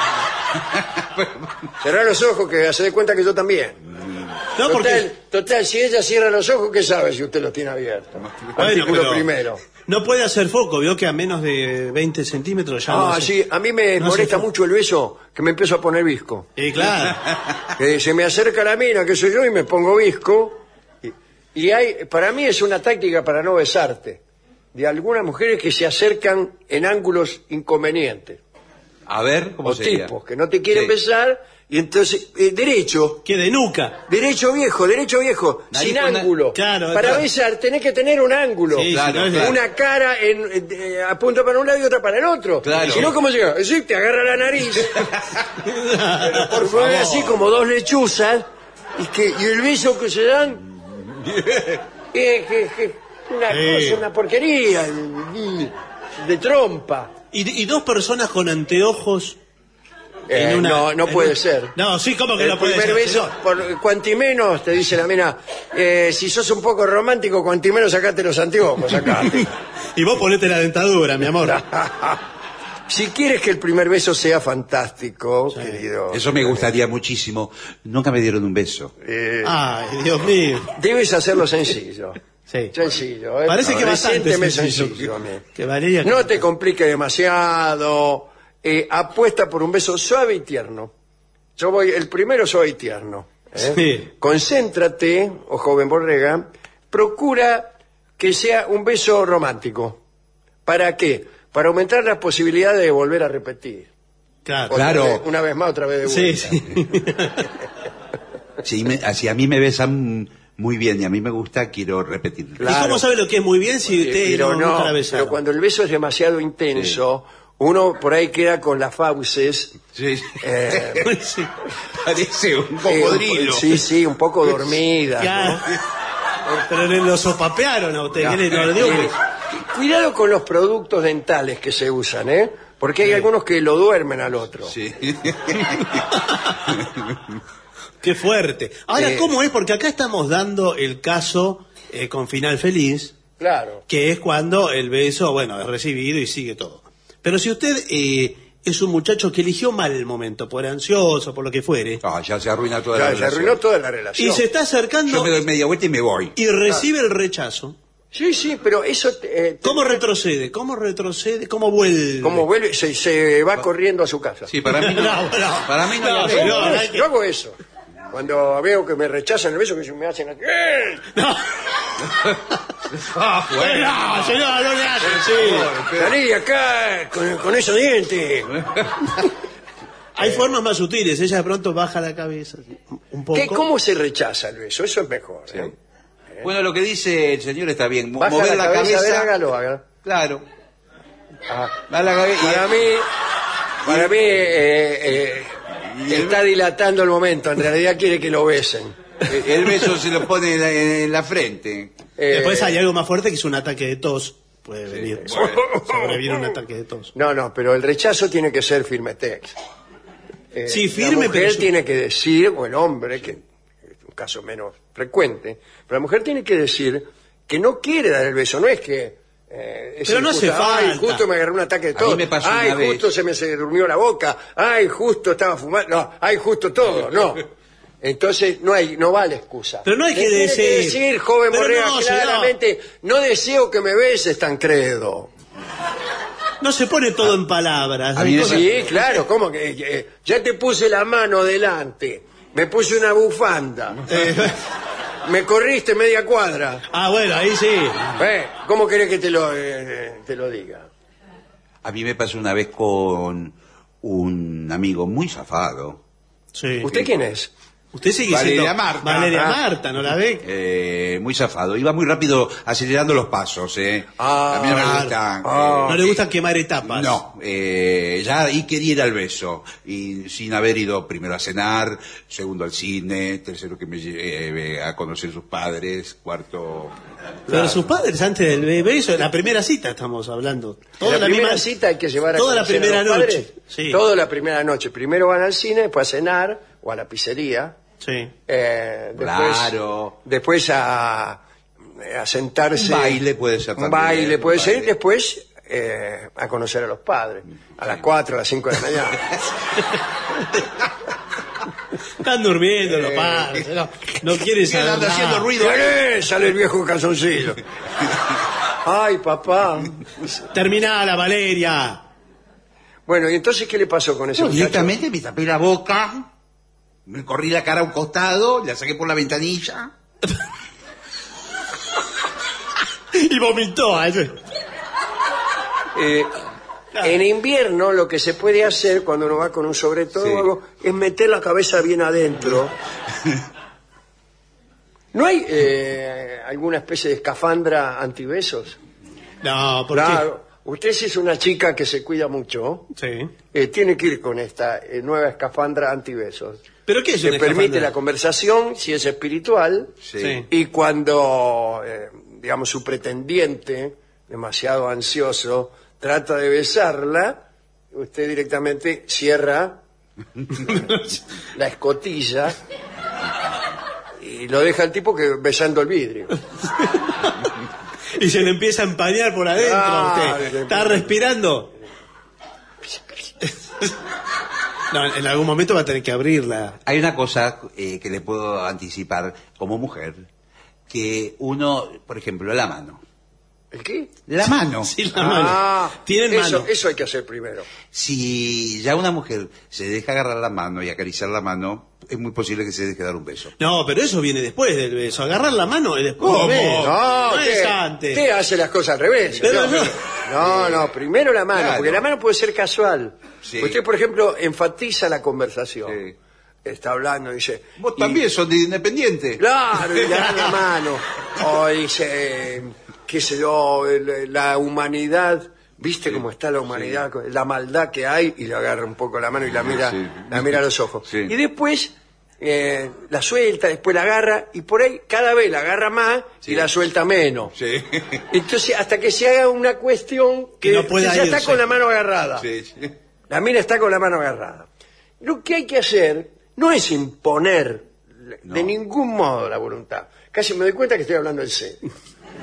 Cerrá los ojos que se dé cuenta que yo también. No, porque... Total, si ella cierra los ojos, ¿qué sabe si usted los tiene abiertos? Artículo pero primero. No puede hacer foco, vio que a menos de 20 centímetros ya no hace- Sí, a mí me no hace molesta foco. mucho el beso, que me empiezo a poner visco. Claro. Que se me acerca la mina, que soy yo, y me pongo visco. Y para mí es una táctica para no besarte. De algunas mujeres que se acercan en ángulos inconvenientes. A ver, ¿cómo O sería? tipos que no te quieren Sí. besar, y entonces, derecho, Que de nuca. derecho viejo, Nariz sin con ángulo. Claro, para claro. besar tenés que tener un ángulo. Sí, Claro, si no es- claro. Una cara apunta para un lado y otra para el otro. Claro. Si no, ¿cómo llega? Sí, te agarra la nariz. Pero por favor, así como dos lechuzas, y el beso que se dan es una Sí. cosa, una porquería de trompa. Y dos personas con anteojos. No puede ser. No, sí, ¿cómo que El no puede primer ser? beso, cuanti menos, te dice la mina, si sos un poco romántico, cuanti menos sacate los anteojos, sacate. Y vos ponete la dentadura, mi amor. Si quieres que el primer beso sea fantástico, querido, Eso me gustaría muchísimo. Nunca me dieron un beso. Ay, Dios mío. debes hacerlo sencillo. Sí. Sencillo, Parece que bastante Recientemente sencillo. a mí. Que Valeria... No te complique demasiado. Apuesta por un beso suave y tierno. El primero suave y tierno. Sí. Concéntrate, oh joven borrega, procura que sea un beso romántico. ¿Para qué? Para aumentar las posibilidades de volver a repetir. Claro. Otra Claro. vez, una vez más, otra vez de vuelta. Sí, sí. Si a mí me besan muy bien y a mí me gusta, quiero repetirlo. Claro. ¿Y cómo sabe lo que es muy bien si usted Pero no nunca la no, besaron? pero cuando el beso es demasiado intenso, uno por ahí queda con las fauces. Sí. Sí. Parece un cocodrilo. Sí, un poco dormida. Claro. Pero le lo sopapearon a usted. ¿Qué le dio un beso? Cuidado con los productos dentales que se usan, porque hay algunos que lo duermen al otro. Sí. Qué fuerte. Ahora, ¿cómo es? Porque acá estamos dando el caso con final feliz, Claro. que es cuando el beso, bueno, es recibido y sigue todo. Pero si usted es un muchacho que eligió mal el momento, por ansioso, por lo que fuere, Ya se arruina toda la Claro, se relación. arruinó toda la relación. y se está acercando Yo me doy media vuelta y me voy. y recibe el rechazo, Sí, pero eso... ¿cómo retrocede? ¿Cómo retrocede? ¿Cómo vuelve? como vuelve, se va corriendo a su casa. Sí, para mí no. No. Para mí no, No, lo señor. veo. hay que- Yo hago eso. Cuando veo que me rechazan el beso, que me hacen así, ¡eh! No. No, señor, no le hace, sí. Salí acá con esos dientes. Hay formas más sutiles. Ella de pronto baja la cabeza un poco. ¿Cómo se rechaza el beso? Eso es mejor. Bueno, lo que dice el señor está bien. Baja Mover la cabeza, a ver, hágalo. Claro. Ah. Da la cabeza. Para mí está dilatando el momento. En realidad quiere que lo besen. El beso se lo pone en la frente. Después hay algo más fuerte que es un ataque de tos. Puede venir. Sobreviene un ataque de tos. No, pero el rechazo tiene que ser firmetex. Sí, firme, la mujer pero tiene que decir, o el hombre, que es un caso menos frecuente, pero la mujer tiene que decir que no quiere dar el beso, no es que... Pero no hace Ay, falta. justo me agarró un ataque de A mí tos. me pasó Ay, una justo vez. se durmió la boca. Ay, justo estaba fumando. No, ay, justo todo. No. Entonces no vale excusa. Pero no hay que Le tiene decir. decir, joven Pero Borrega, no, claramente, no deseo que me beses, Tancredo. No se pone todo en palabras. A hay mí me cosas- Sí, claro, ¿cómo que? Ya te puse la mano delante, me puse una bufanda, me corriste media cuadra. Bueno, ahí sí. ¿Cómo querés que te lo diga? A mí me pasó una vez con un amigo muy zafado. Sí. ¿Usted quién es? Usted sigue Valeria siendo Marta. Valeria Marta, ¿no la ve? Muy zafado. Iba muy rápido acelerando los pasos. A mí no me gusta. No le gusta quemar etapas. No, ya ahí quería ir al beso. Y sin haber ido primero a cenar, segundo al cine, tercero que me lleve a conocer sus padres, cuarto... Pero sus padres antes del beso, la primera cita estamos hablando. La primera cita hay que llevar a toda la conocer a primera los noche. padres. Sí. Toda la primera noche. Primero van al cine, después a cenar o a la pizzería. Sí. Claro. Después a sentarse. Un baile puede ser Un también, baile puede un ser. baile. Y después a conocer a los padres. A las 4, a las 5 de la mañana. Están durmiendo los padres. No quieren saber Anda nada. haciendo ruido. Sale el viejo calzoncillo. Ay, papá. Terminala, Valeria. Bueno, ¿y entonces qué le pasó con ese No, muchacho? directamente me tapé la boca, me corrí la cara a un costado, la saqué por la ventanilla. Y vomitó. En invierno lo que se puede hacer cuando uno va con un sobre todo Sí. o algo, es meter la cabeza bien adentro. ¿No hay alguna especie de escafandra antibesos? No, ¿por Claro, usted si es una chica que se cuida mucho, qué? Sí. tiene que ir con esta nueva escafandra antibesos. ¿Pero qué es Le una permite escafandra? la conversación, si es espiritual, Sí. y cuando, digamos, su pretendiente, demasiado ansioso, trata de besarla, usted directamente cierra la escotilla y lo deja al tipo que besando el vidrio. Y se le empieza a empañar por adentro a Claro, usted. ¿Está respirando? No, en algún momento va a tener que abrirla. Hay una cosa que le puedo anticipar como mujer, que uno, por ejemplo, la mano. ¿El qué? La mano. Sí, la mano. Tienen mano. Eso hay que hacer primero. Si ya una mujer se deja agarrar la mano y acariciar la mano, es muy posible que se deje dar un beso. No, pero eso viene después del beso. Agarrar la mano es después del beso. No, es antes. usted hace las cosas al revés. Pero No, primero la mano, Claro. porque la mano puede ser casual. Sí. Usted, por ejemplo, enfatiza la conversación. Sí. está hablando y dice... Vos también sos de independiente. Claro, y le dan la mano. O dice, qué sé yo, la humanidad, ¿viste cómo está la humanidad? La maldad que hay, y le agarra un poco la mano y la mira, la mira a los ojos. Sí. Y después la suelta, después la agarra, y por ahí cada vez la agarra más y la suelta menos. Sí. Entonces, hasta que se haga una cuestión que no pueda ya está irse. con la mano agarrada. Sí, sí. La mina está con la mano agarrada. Lo que hay que hacer no es imponer de ningún modo la voluntad. Casi me doy cuenta que estoy hablando en serio.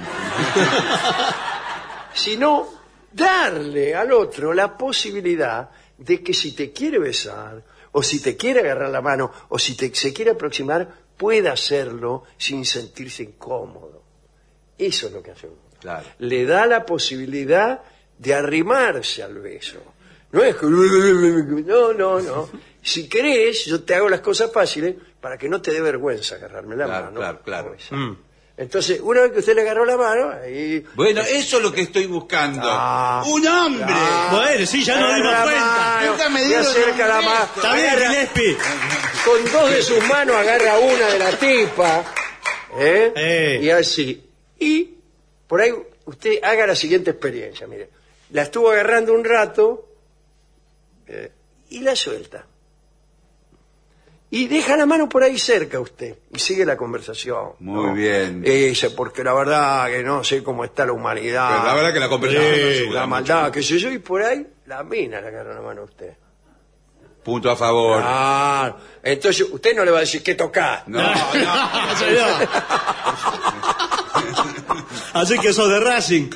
Sino darle al otro la posibilidad de que si te quiere besar, o si te quiere agarrar la mano, o si se quiere aproximar, pueda hacerlo sin sentirse incómodo. Eso es lo que hace uno. Claro. Le da la posibilidad de arrimarse al beso. No es que... No. Si querés, yo te hago las cosas fáciles para que no te dé vergüenza agarrarme la mano. Claro. Entonces, una vez que usted le agarró la mano, ahí... Bueno, eso es lo que estoy buscando. ¡Un hombre! Bueno, sí, ya nos dimos cuenta. Nunca me Se dieron acerca la mano. Está bien, Gillespie. Con dos de sus manos agarra una de la tipa. Y así. Y por ahí usted haga la siguiente experiencia. Mire, la estuvo agarrando un rato y la suelta. Y deja la mano por ahí cerca usted y sigue la conversación. Muy bien. Dice, porque la verdad que no sé cómo está la humanidad. Pero la verdad que la conversación no ayuda la mucho. maldad, qué sé yo, y por ahí la mina le agarra la mano a usted. Punto a favor. Ah, entonces usted no le va a decir qué tocar. No. Así que sos de Racing.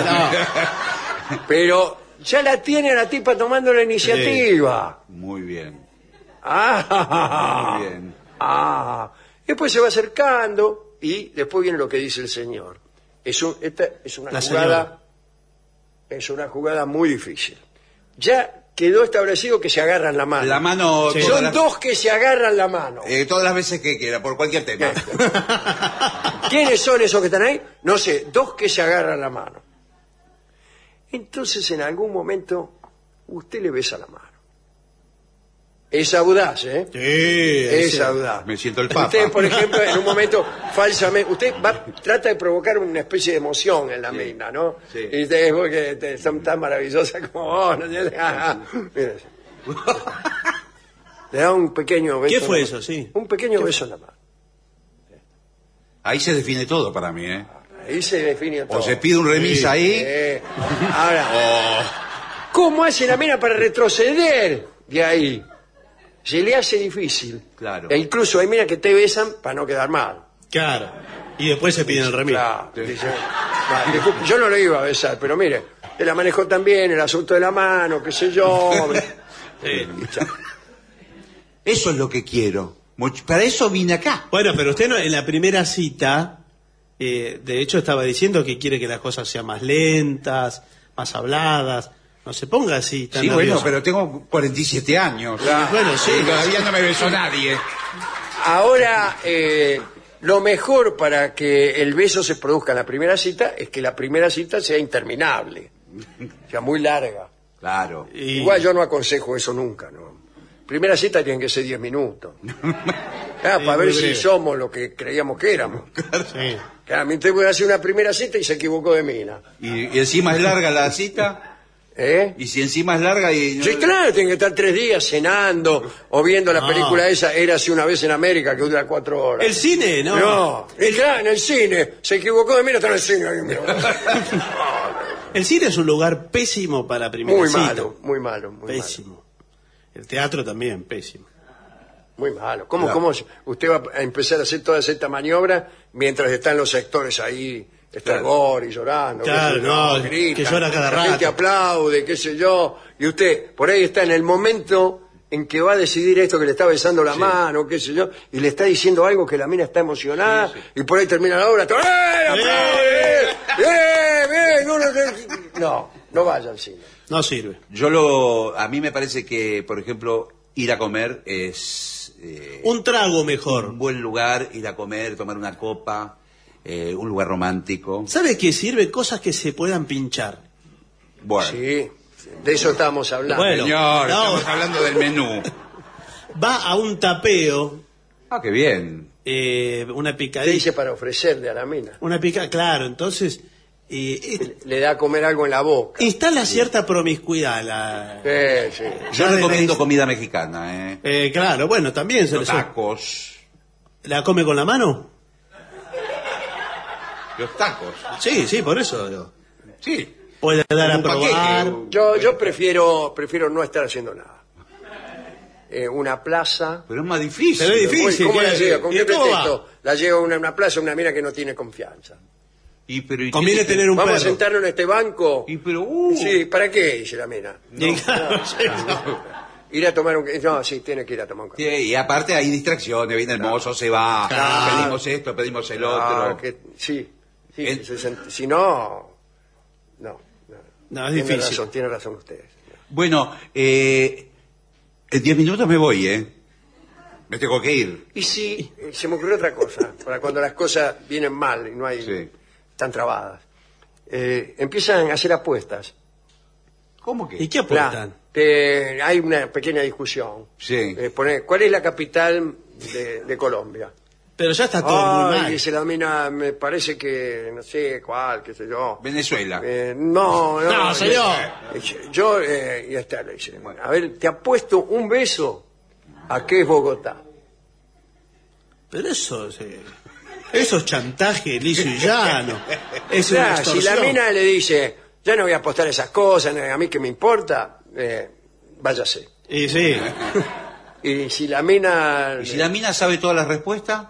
Pero ya la tiene a la tipa tomando la iniciativa. Muy bien. Ah, Muy bien. Después se va acercando y después viene lo que dice el señor. Esta es una La jugada, es una jugada muy difícil. Ya quedó establecido que se agarran la mano. La mano... Sí. todas Son las- dos que se agarran la mano. todas las veces que quiera, por cualquier tema. ¿Quiénes son esos que están ahí? No sé, dos que se agarran la mano. Entonces, en algún momento, usted le besa la mano. Es audaz, ¿eh? Sí, Es audaz. Me siento el papa. Usted, por ejemplo, en un momento, falsamente, usted trata de provocar una especie de emoción en la mina, ¿no? Sí. Y ustedes, porque son tan maravillosas como vos, ¿no? Mire. Le da un pequeño beso. ¿Qué fue en la mano. eso? Sí. Un pequeño beso en la mano. Ahí se define todo para mí, ¿eh? Ahí se define todo. O se pide un remis ahí. Ahora, ¿cómo hace la mina para retroceder de ahí? Se le hace difícil. Claro. E incluso hay minas que te besan para no quedar mal. Claro. Y después se piden el remis. Claro. Dice, disculpe, yo no lo iba a besar, pero mire, te la manejó también, el asunto de la mano, qué sé yo. Sí. Eso es lo que quiero. Para eso vine acá. Bueno, pero usted no, en la primera cita, de hecho estaba diciendo que quiere que las cosas sean más lentas, más habladas. No se ponga así tan Sí, bueno, nervioso. pero tengo 47 años. Bueno, sí. Y todavía no me besó nadie. Ahora, lo mejor para que el beso se produzca en la primera cita es que la primera cita sea interminable, sea muy larga. Claro. Y- Igual yo no aconsejo eso nunca, ¿no? Primera cita tienen que ser 10 minutos. Para muy ver si breve. somos lo que creíamos que éramos. Sí. Claramente voy a hacer una primera cita y se equivocó de mina. Y encima es larga la cita. ¿Eh? Y si encima es larga y... Sí, claro, tienen que estar 3 días cenando o viendo la No. película esa, Érase una vez en América, que dura 4 horas. El cine, ¿no? No, claro, en el cine. Se equivocó de mina, está en el cine. El cine es un lugar pésimo para primera Muy cita. malo, muy malo, muy Pésimo. El teatro también, pésimo. malo. Muy malo. ¿Cómo, Claro. cómo usted va a empezar a hacer toda esta maniobra mientras están los actores ahí, está Claro. Gori llorando? Claro, qué sé yo, no, gritan, que llora cada la gente rato. aplaude, qué sé yo, y usted por ahí está en el momento en que va a decidir esto, que le está besando la mano, qué sé yo, y le está diciendo algo que la mina está emocionada, y por ahí termina la obra, no vaya al cine. No sirve. A mí me parece que, por ejemplo, ir a comer es Un trago mejor. un buen lugar, ir a comer, tomar una copa, un lugar romántico. ¿Sabe qué sirve? Cosas que se puedan pinchar. Bueno, Sí, de eso estamos hablando. Bueno. señor, No. estamos hablando del menú. va a un tapeo, Ah, qué bien. una ¿Qué picadilla. dice para ofrecerle a la mina? Una pica, claro, entonces Le da a comer algo en la boca. instala cierta promiscuidad Sí, sí. Yo Ya de recomiendo la- comida mexicana, ¿eh? claro, bueno, también se Los tacos. ¿La come con la mano? Los tacos. Sí, sí, por eso. Sí. Puede dar a Un paquete, probar. Yo prefiero no estar haciendo nada. Una plaza. Pero es más difícil. Pero es difícil. ¿Cómo la ¿qué- lleva? ¿Con y qué cómo pretexto? La lleva a una plaza, una mina que no tiene confianza. ¿Y Conviene qué- tener un Vamos a perro. sentarnos en este banco. pero, Sí, ¿para qué? Dice la mina. Y claro, sí, no. Ir a tomar un... No, sí, tiene que ir a tomar un Sí, café. y aparte hay distracciones, viene el mozo, se va, Claro. pedimos esto, pedimos el Ah, otro. sí. El- Si no... No. No, es difícil. Tiene razón usted. Bueno, en 10 minutos me voy, ¿eh? Me tengo que ir. Y si se me ocurrió otra cosa, para cuando las cosas vienen mal y no hay... Sí. Están trabadas. Empiezan a hacer apuestas. ¿Cómo que? ¿Y qué apuestan? Hay una pequeña discusión. Sí. ¿Cuál es la capital de Colombia? Pero ya está todo muy mal. Dice la mina, me parece que, no sé cuál, qué sé yo. Venezuela. No, No, señor. Yo, ya está, le dice. Bueno, a ver, te apuesto un beso a qué es Bogotá. Pero eso es chantaje liso y llano. Es una Claro, si la extorsión. mina le dice, ya no voy a apostar esas cosas, a mí que me importa, váyase. Y sí. Y si la mina... ¿Y si la mina sabe todas las respuestas?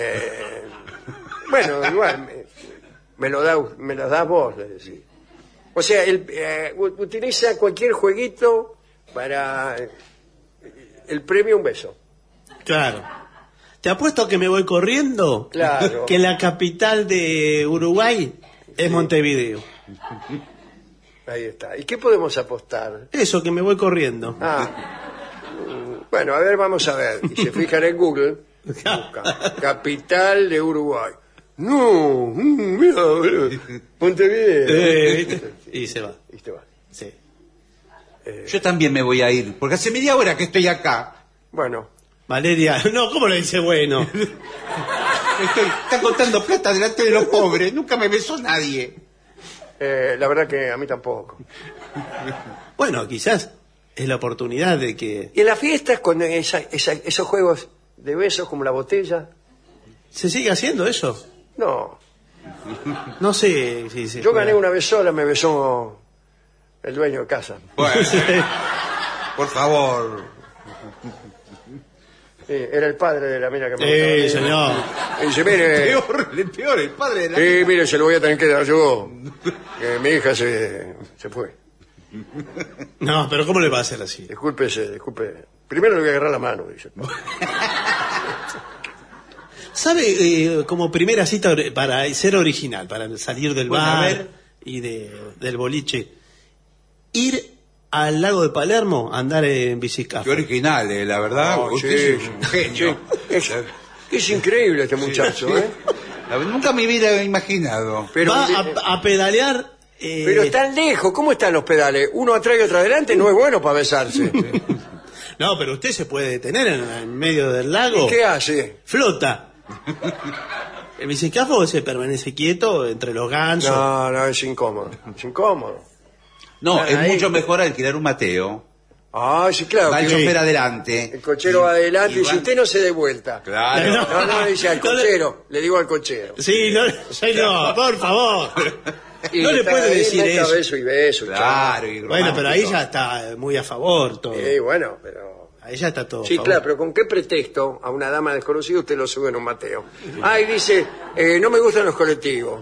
Bueno, igual, me lo das vos, le decís. O sea, utiliza cualquier jueguito para el premio un beso. Claro. Te apuesto que me voy corriendo. Claro. Que la capital de Uruguay es Montevideo. Ahí está. ¿Y qué podemos apostar? Eso, que me voy corriendo. Bueno, a ver, vamos a ver. Y se fijan en Google, busca, capital de Uruguay. No, mira, boludo, Montevideo. ¿Viste? Y se va. Y te vas. Sí. Yo también me voy a ir, porque hace media hora que estoy acá. Bueno, Valeria, no, ¿cómo le dice bueno? Está contando plata delante de los pobres, nunca me besó nadie. la verdad que a mí tampoco. Bueno, quizás es la oportunidad de que Y en las fiestas, con esos juegos de besos como la botella, se siga haciendo eso. no. No sé si se Yo juega. gané una vez sola, me besó el dueño de casa. Bueno, por favor. Era el padre de la mina que me Sí, señor. Y dice, mire, Peor, el padre de la... sí, mire, se lo voy a tener que dar yo. Que mi hija se fue. No, pero ¿cómo le va a hacer así? Disculpe. Primero le voy a agarrar la mano, dice. ¿Sabe, como primera cita para ser original, para salir del Bueno, a bar ver. y del boliche, ir al lago de Palermo a andar en bicicleta? Qué original, la verdad. No, Usted sí, es un genio. sí. Es increíble este muchacho, ¿eh? Nunca me hubiera imaginado. Pero, Va a pedalear. pero están lejos, ¿cómo están los pedales? Uno atrás y otro adelante, no es bueno para besarse. No, pero usted se puede detener en medio del lago. ¿Y qué hace? Flota. El bicicafo se permanece quieto entre los gansos. No, es incómodo. Es incómodo. No, es Ahí. mucho mejor alquilar un Mateo. Ah, sí, claro. Va el que chofer adelante. el cochero va adelante y y si va- usted no se dé vuelta. Claro. No, dice al No le- cochero, le digo al cochero. Sí, no, señor, por favor. Y No le está puede ahí, decir meta eso. beso y beso. Claro. y Bueno, pero ahí romántico. ya está muy a favor todo. Sí, bueno, pero... Ahí ya está todo. a Sí, favor. claro, pero ¿con qué pretexto a una dama desconocida usted lo sube en un Mateo? Ah, y dice, no me gustan los colectivos.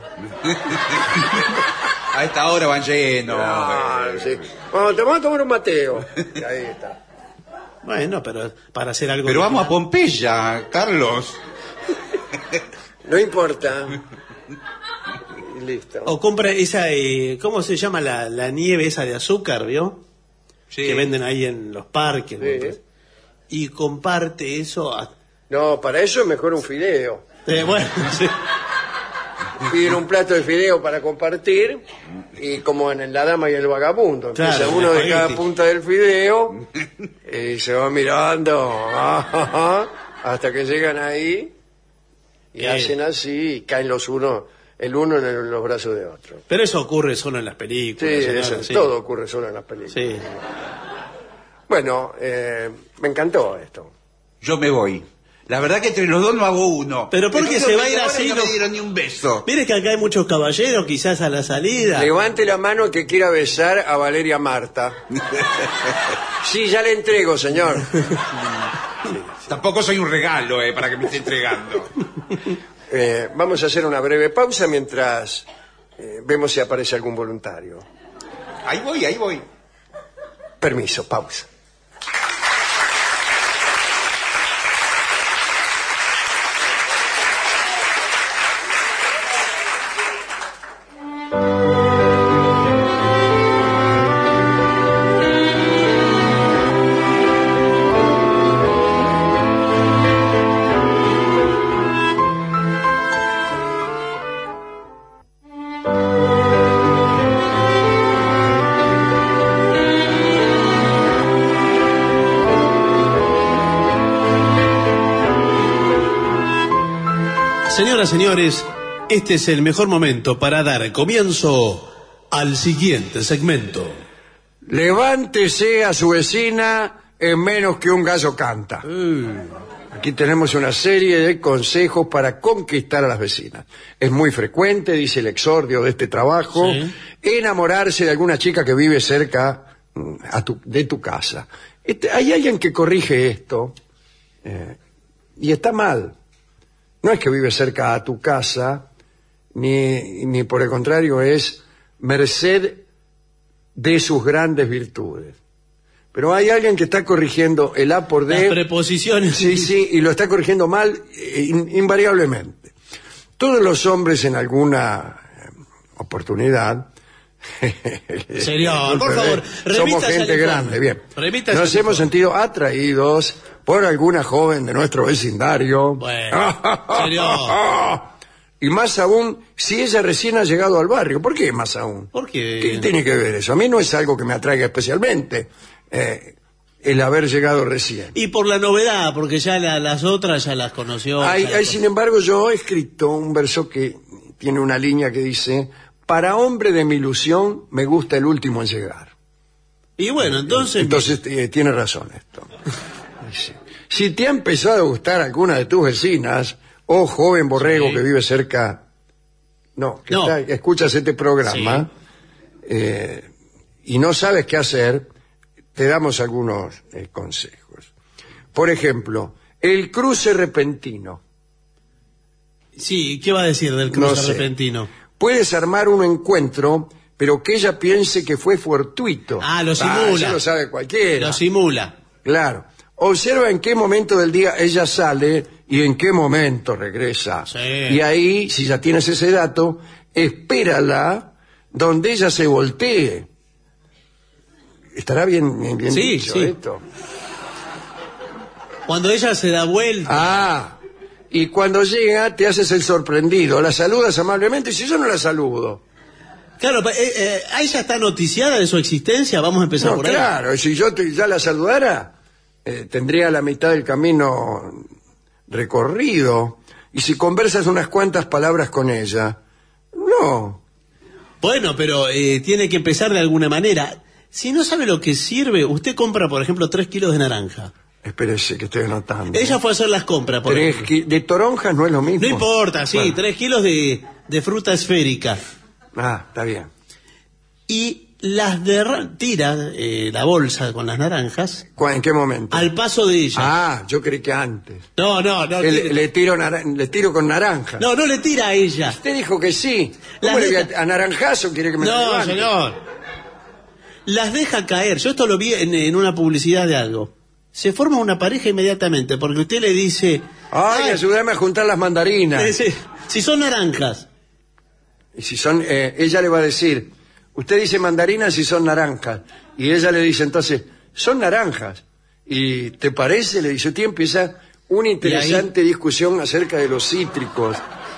A esta hora van llenos. Sí. Bueno, te vamos a tomar un Mateo. Y ahí está. Bueno, pero para hacer algo. Pero vamos a original. Pompeya, Carlos. No importa. Y listo. O compra esa, ¿cómo se llama la nieve esa de azúcar, vio? Sí. Que venden ahí en los parques. ¿no? Sí. Entonces, y comparte eso. No, para eso es mejor un fideo. Bueno, sí. piden un plato de fideo para compartir, y como en La Dama y el Vagabundo, empieza Claro, uno de espagueti. cada punta del fideo y se va mirando hasta que llegan ahí y hacen así y caen el uno en los brazos de otro. Pero eso ocurre solo en las Sí, películas. eso, sí. todo ocurre solo en las películas. Sí. Bueno, me encantó esto. Yo me voy. La verdad que entre los dos no hago uno. Pero ¿por qué se va a ir así? No No- me dieron ni un beso. Mire que acá hay muchos caballeros, quizás a la salida. Levante la mano que quiera besar a Valeria Marta. Sí, ya le entrego, señor. Tampoco soy un regalo, para que me esté entregando. Vamos a hacer una breve pausa mientras vemos si aparece algún voluntario. Ahí voy. Permiso, pausa. Señoras, señores, este es el mejor momento para dar comienzo al siguiente segmento. Levántese a su vecina en menos que un gallo canta. Aquí tenemos una serie de consejos para conquistar a las vecinas. Es muy frecuente, dice el exordio de este trabajo, Sí. enamorarse de alguna chica que vive cerca de tu casa. Hay alguien que corrige esto y está mal. No es que vive cerca a tu casa, ni por el contrario es merced de sus grandes virtudes. Pero hay alguien que está corrigiendo el A por D. Las preposiciones. Sí, y lo está corrigiendo mal invariablemente. Todos los hombres en alguna oportunidad... Señor, por favor, somos remítase al gente informe. grande, bien. Remítase Nos al hemos informe. sentido atraídos por alguna joven de nuestro vecindario. Bueno, señor. Y más aún, si ella recién ha llegado al barrio. ¿Por qué más aún? ¿Por qué? ¿Qué tiene que ver eso? A mí no es algo que me atraiga especialmente, el haber llegado recién. Y por la novedad, porque ya las otras ya las conoció. Sin embargo, yo he escrito un verso que tiene una línea que dice: para hombre de mi ilusión me gusta el último en llegar. Y bueno, entonces Tiene razón esto. Dice, si te ha empezado a gustar alguna de tus vecinas, oh joven borrego Sí. que vive cerca, que escuchas este programa, y no sabes qué hacer, te damos algunos consejos. Por ejemplo, el cruce repentino. sí, ¿qué va a decir del No cruce sé. repentino? Puedes armar un encuentro, pero que ella piense que fue fortuito. Lo simula. Eso lo sabe cualquiera. Lo simula. Claro. Observa en qué momento del día ella sale y en qué momento regresa. Sí. Y ahí, si ya tienes ese dato, espérala donde ella se voltee. ¿Estará bien Sí, dicho sí. esto? Cuando ella se da vuelta. Y cuando llega te haces el sorprendido, la saludas amablemente, y si yo no la saludo. Claro, ahí ya está noticiada de su existencia, vamos a empezar No, por ahí. claro, si yo ya la saludara, tendría la mitad del camino recorrido. Y si conversas unas cuantas palabras con ella, no. Bueno, pero tiene que empezar de alguna manera. Si no sabe lo que sirve, usted compra, por ejemplo, 3 kilos de naranja. Espérese que estoy anotando. Ella fue a hacer las compras, por ejemplo. De toronjas no es lo mismo. No importa, sí, Bueno. 3 kilos de fruta esférica. Está bien. Y las tira la bolsa con las naranjas ¿En qué momento? al paso de ella. Yo creí que antes. No. Le tiro con naranja. No le tira a ella. Usted dijo que sí. Las ¿Cómo le voy deja- a naranjazo? ¿Quiere que me No, levante? señor. Las deja caer. Yo esto lo vi en una publicidad de algo. Se forma una pareja inmediatamente porque usted le dice... Ayúdame a juntar las mandarinas. le dice, si son naranjas. Y si son, ella le va a decir, usted dice mandarinas y son naranjas. Y ella le dice entonces, son naranjas. ¿Y te parece? Le dice, usted empieza una interesante discusión acerca de los cítricos.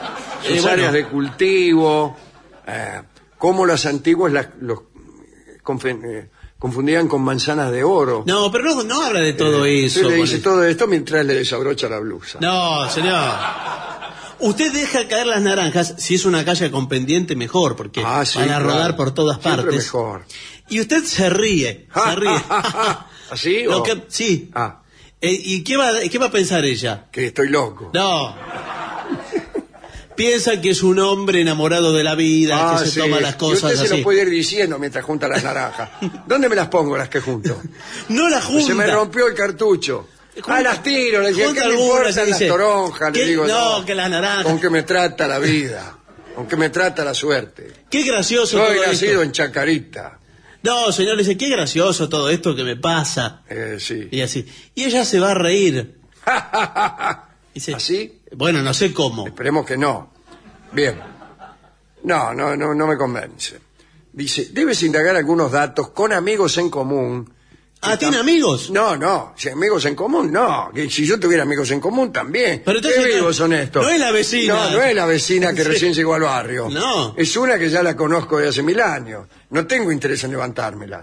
sus bueno. áreas de cultivo, cómo las antiguas los confundían con manzanas de oro. No, pero no habla de todo eso. Usted le dice Juan. todo esto mientras le desabrocha la blusa. No, señor. Usted deja caer las naranjas, si es una calle con pendiente, mejor, porque Sí, van a rodar claro. por todas Siempre partes. mejor. Y usted se ríe, se ríe. ¿Así? Lo o- que- sí. Ah, ¿Y qué va a pensar ella? que estoy loco. No. Piensa que es un hombre enamorado de la vida, que se Sí. toma las Y cosas usted se así. lo puede ir diciendo mientras junta las naranjas. ¿Dónde me las pongo las que junto? No la junta. Se me rompió el cartucho. Junta- Las tiro, le decía, junta ¿qué me algunas, importan y las dice, toronjas? Le ¿qué? digo, No, que las naranjas. Con que me trata la vida, con que me trata la suerte. Qué gracioso Soy todo nacido esto. en Chacarita. No, señor, le dice, qué gracioso todo esto que me pasa. Sí. Y así. Y ella se va a reír. Dice, ¿Así? bueno, no sé cómo. Esperemos que no. Bien. No me convence. Dice, debes indagar algunos datos con amigos en común. Ah, ¿tiene amigos? No, si amigos en común, no. Que si yo tuviera amigos en común, también. Pero entonces ¿Qué no- vivos son estos? no es la vecina. No es la vecina que Sí. recién llegó al barrio. No. Es una que ya la conozco de hace 1000 años. No tengo interés en levantármela.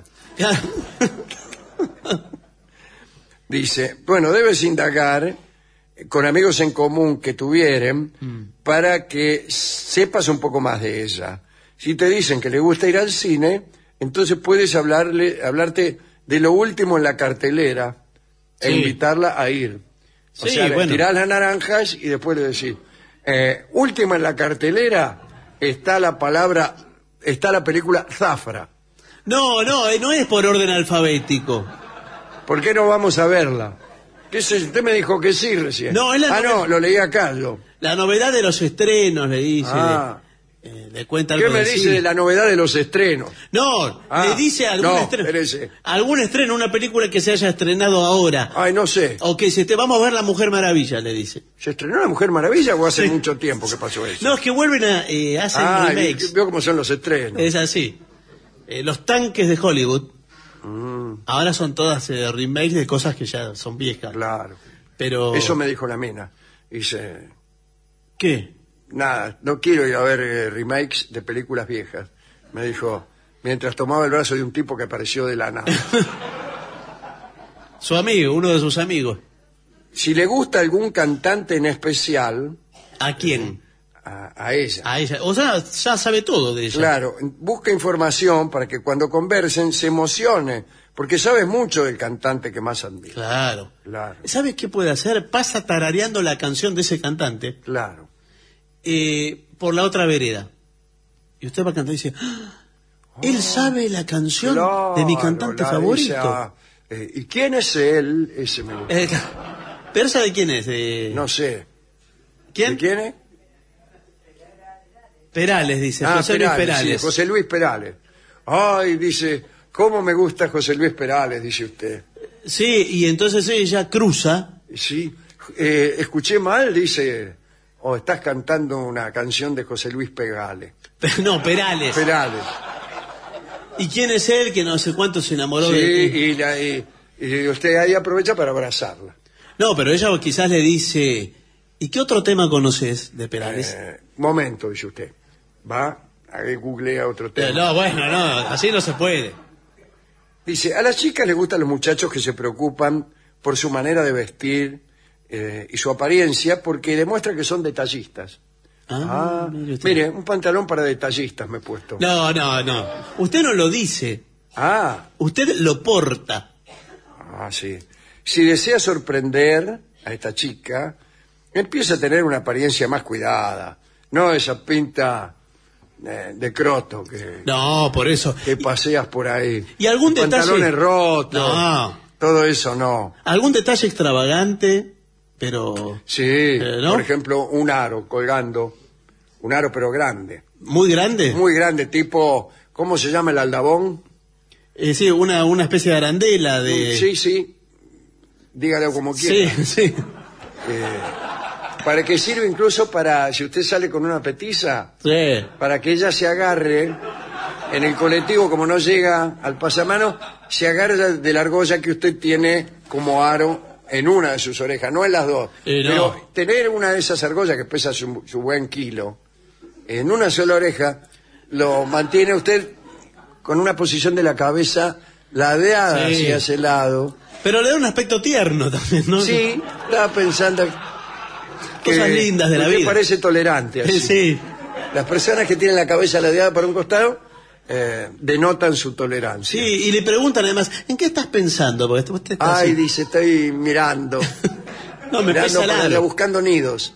Dice, bueno, debes indagar con amigos en común que tuvieren para que sepas un poco más de ella. Si te dicen que le gusta ir al cine, entonces puedes hablarte de lo último en la cartelera e Sí. invitarla a ir. O Sí, sea, le bueno. tirás las naranjas y después le decís, última en la cartelera está la película Zafra. No es por orden alfabético. ¿Por qué no vamos a verla? ¿Qué sé yo? Usted me dijo que sí recién. No, es la novela- no, lo leí acá yo. La novedad de los estrenos, le dice. Ah. Le cuenta algo ¿Qué me de dice cine. de la novedad de los estrenos? No, Ah, le dice algún no, estreno. espérese. Algún estreno, una película que se haya estrenado ahora. Ay, no sé. O que se te vamos a ver La Mujer Maravilla, le dice. ¿Se estrenó La Mujer Maravilla o hace Sí. mucho tiempo que pasó eso? No, es que vuelven a hacen remakes. veo cómo son los estrenos. Es así. Los tanques de Hollywood Mm, ahora son todas remakes de cosas que ya son viejas. claro. Pero Eso me dijo la mina. Dice, ¿qué? nada, no quiero ir a ver remakes de películas viejas. Me dijo, mientras tomaba el brazo de un tipo que apareció de la nada. Su amigo, uno de sus amigos. Si le gusta algún cantante en especial, ¿A quién? a ella. A ella. O sea, ya sabe todo de ella. Claro, busca información para que cuando conversen se emocione, porque sabes mucho del cantante que más admira. Claro. Claro, ¿Sabes qué puede hacer? Pasa tarareando la canción de ese cantante claro. por la otra vereda. Y usted va a cantar y dice, "Ah, él sabe la canción Claro, de mi cantante la favorito. esa, ¿y quién es él? Ese me gusta. ¿Pero sabe quién es? No sé. ¿Quién? ¿De quién es? Perales, dice. José Luis Perales. sí, José Luis Perales. Ay, dice, ¿cómo me gusta José Luis Perales? Dice usted. Sí, y entonces ella cruza. Sí, escuché mal, dice, o estás cantando una canción de José Luis Perales. No, Perales. Perales. ¿Y quién es él que no sé cuánto se enamoró Sí, de y usted ahí aprovecha para abrazarla. No, pero ella quizás le dice, ¿y qué otro tema conoces de Perales? Momento, dice usted. Va, ahí googlea otro tema. No, bueno, no, así no se puede. Dice, a las chicas les gustan los muchachos que se preocupan por su manera de vestir y su apariencia porque demuestra que son detallistas. Mire usted. Mire, un pantalón para detallistas me he puesto. No. Usted no lo dice, usted lo porta. Sí. Si desea sorprender a esta chica, empieza a tener una apariencia más cuidada. No esa pinta de croto No, por eso. que paseas por ahí. ¿Y algún detalle? Pantalones rotos. No. Todo eso no. Algún detalle extravagante, pero Sí, ¿no? por ejemplo, un aro colgando. Un aro pero grande. muy grande. Muy grande, tipo, ¿cómo se llama el aldabón? Sí, una especie de arandela de... Sí. Dígalo como quiera. sí. Para que sirve incluso para, si usted sale con una petiza, Sí. para que ella se agarre en el colectivo, como no llega al pasamano, se agarra de la argolla que usted tiene como aro en una de sus orejas, no en las dos. No. Pero tener una de esas argollas que pesa su buen kilo, en una sola oreja, lo mantiene usted con una posición de la cabeza ladeada Sí. hacia ese lado. Pero le da un aspecto tierno también, ¿no? Sí, estaba pensando Cosas lindas de la usted vida. parece tolerante así. Sí. Las personas que tienen la cabeza ladeada para un costado denotan su tolerancia. Sí, y le preguntan además, ¿en qué estás pensando? Porque usted está Ay, así. dice, estoy mirando. No, me mirando pesa por allá, la buscando nidos.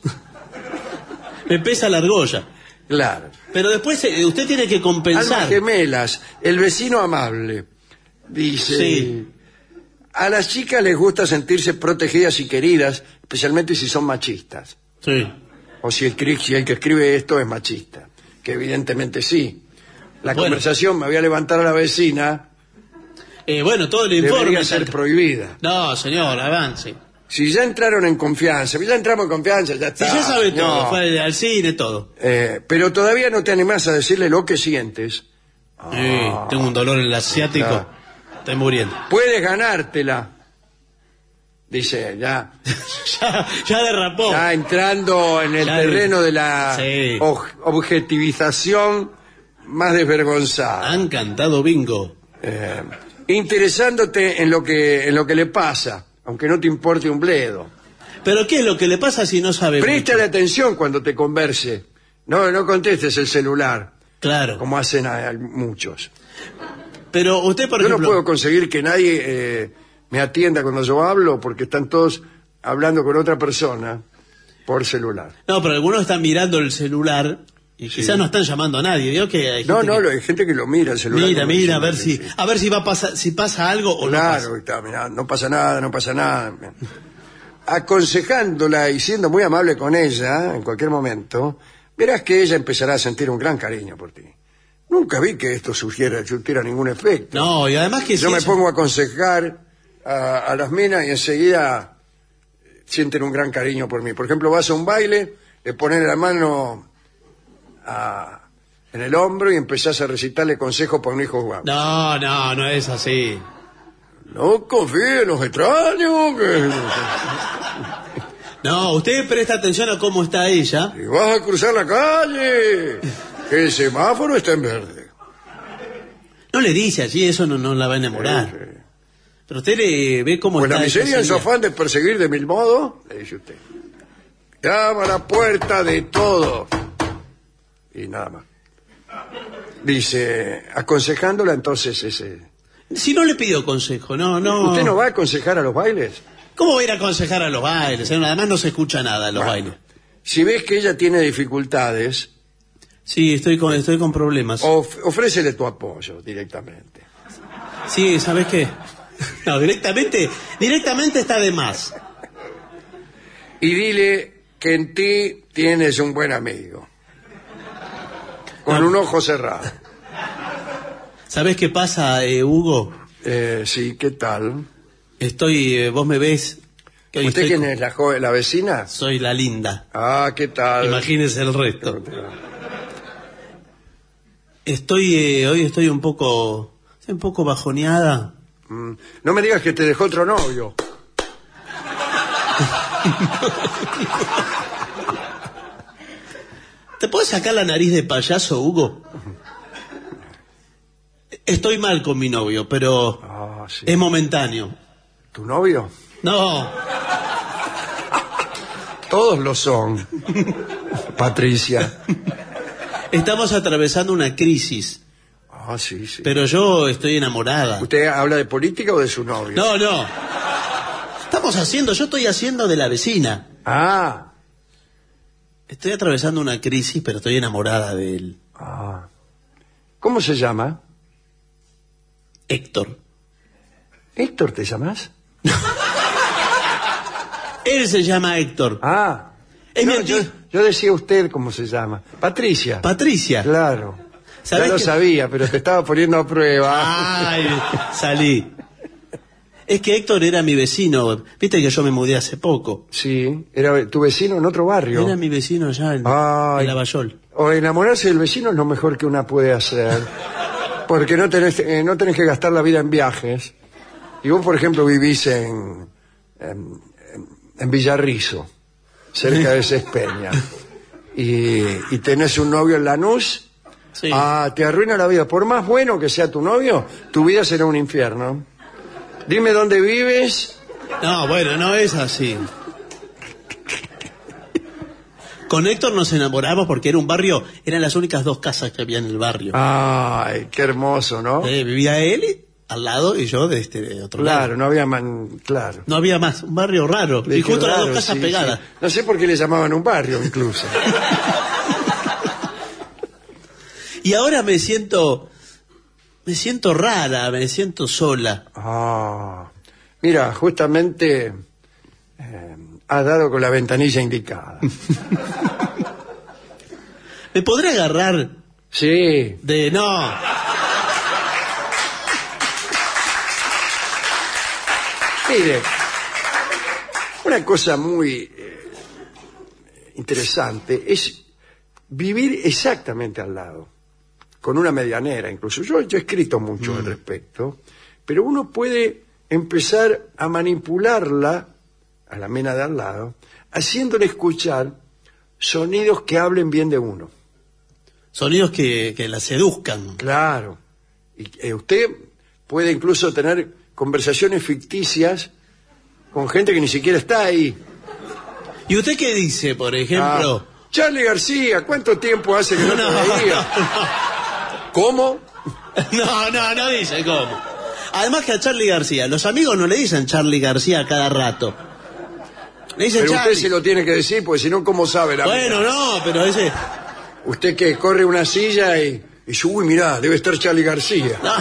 me pesa la argolla. Claro. Pero después usted tiene que Almas compensar. gemelas, el vecino amable. Dice, Sí. a las chicas les gusta sentirse protegidas y queridas, especialmente si son machistas. Sí. O si el que escribe esto es machista, que evidentemente sí. La Bueno. conversación, me voy a levantar a la vecina, Bueno, todo el informe. debería ser prohibida. No, señor, avance. Si ya entraron en confianza, ya entramos en confianza, ya Si está. ya sabe todo, No. fue al cine, todo. Pero todavía no te animás a decirle lo que sientes. Tengo un dolor en el asiático. Claro. Estoy muriendo. Puedes ganártela. Dice, ya ya derrapó. entrando en el Ya terreno de la Sí. objetivización más desvergonzada. Han cantado bingo. Interesándote en lo que le pasa, aunque no te importe un bledo. Pero ¿qué es lo que le pasa si no sabe Préstale mucho? atención cuando te converse. No contestes el celular, Claro. como hacen muchos. Pero usted, por Yo no ejemplo... puedo conseguir que nadie me atienda cuando yo hablo porque están todos hablando con otra persona por celular. No, pero algunos están mirando el celular y Sí. quizás no están llamando a nadie. ¿Vio que hay No, gente que hay gente que lo mira el celular. mira, como mira, a diciendo, ver si va a pasar, si pasa algo o no Claro, pasa. está mirando, no pasa nada. Aconsejándola y siendo muy amable con ella en cualquier momento, verás que ella empezará a sentir un gran cariño por ti. Nunca vi que esto surgiera ningún efecto. No, y además que Yo si me ella- pongo a aconsejar a las minas y enseguida sienten un gran cariño por mí. Por ejemplo, vas a un baile, le pones la mano en el hombro y empezás a recitarle consejos para un hijo guapo. No es así. No confíe en los extraños, que No, usted presta atención a cómo está ella. si vas a cruzar la calle, que el semáforo está en verde. No le dice así, eso no la va a enamorar. Sí, sí. Pero usted le ve cómo Pues la está miseria en su ella. afán de perseguir de mil modos, le dice usted. Llama a la puerta de todo. Y nada más. Dice, aconsejándola entonces ese... Si no le pidió consejo, no. ¿Usted no va a aconsejar a los bailes? ¿Cómo va a ir a aconsejar a los bailes? Además no se escucha nada en los Bueno, bailes. Si ves que ella tiene dificultades, Sí, estoy con problemas. ofrécele tu apoyo directamente. Sí, ¿sabes qué? No, directamente está de más. Y dile que en ti tienes un buen amigo. Con un ojo cerrado. ¿Sabes qué pasa, Hugo? Sí, ¿qué tal? Vos me ves. Que hoy ¿Usted estoy quién es, la vecina? Soy la linda. Ah, ¿qué tal? Imagínese el resto. Hoy estoy un poco bajoneada. No me digas que te dejó otro novio. ¿Te puedes sacar la nariz de payaso, Hugo? Estoy mal con mi novio, pero Ah, sí. es momentáneo. ¿Tu novio? No, Todos lo son. Patricia. estamos atravesando una crisis, Ah, sí, sí. pero yo estoy enamorada. ¿Usted habla de política o de su novio? No. Yo estoy haciendo de la vecina. Ah, Estoy atravesando una crisis, pero estoy enamorada de él. ¿cómo se llama? Héctor. ¿Héctor te llamas? Él se llama Héctor. Ah. Es No, mi yo, anti- yo decía usted cómo se llama. Patricia. Patricia. Claro. Ya ¿Sabés lo que- sabía, pero te estaba poniendo a prueba. Ay, salí. Es que Héctor era mi vecino. Viste que yo me mudé hace poco. Sí, era tu vecino en otro barrio. Era mi vecino allá en Ay. Lavallol. O enamorarse del vecino es lo mejor que una puede hacer. Porque no tenés que gastar la vida en viajes. Y vos, por ejemplo, vivís en Villarrizo, cerca de Cespeña. y tenés un novio en Lanús, Sí. te arruina la vida. Por más bueno que sea tu novio, tu vida será un infierno. Dime dónde vives. No, bueno, no es así. Con Héctor nos enamoramos porque era un barrio, eran las únicas 2 casas que había en el barrio. Ay, qué hermoso, ¿no? Vivía él al lado y yo de este otro lado. Claro, no había claro. No había más, un barrio raro. Y justo las 2 casas sí, pegadas. sí. No sé por qué le llamaban un barrio, incluso. Y ahora me siento rara, me siento sola. Mira, justamente has dado con la ventanilla indicada. ¿Me podré agarrar Sí. de no? Mire, una cosa muy interesante es vivir exactamente al lado, con una medianera incluso. Yo he escrito mucho al respecto, pero uno puede empezar a manipularla, a la mena de al lado, haciéndole escuchar sonidos que hablen bien de uno. Sonidos que la seduzcan. Claro. Y usted puede incluso tener conversaciones ficticias con gente que ni siquiera está ahí. ¿Y usted qué dice, por ejemplo? Charly García, ¿cuánto tiempo hace que no te veía? ¿Cómo? No dice cómo. Además que a Charly García, los amigos no le dicen Charly García a cada rato. Le dicen Pero Charly. usted se lo tiene que decir, porque si no, ¿cómo sabe la Bueno, vida? no, pero ese... Usted que corre una silla y dice, uy, mirá, debe estar Charly García. No,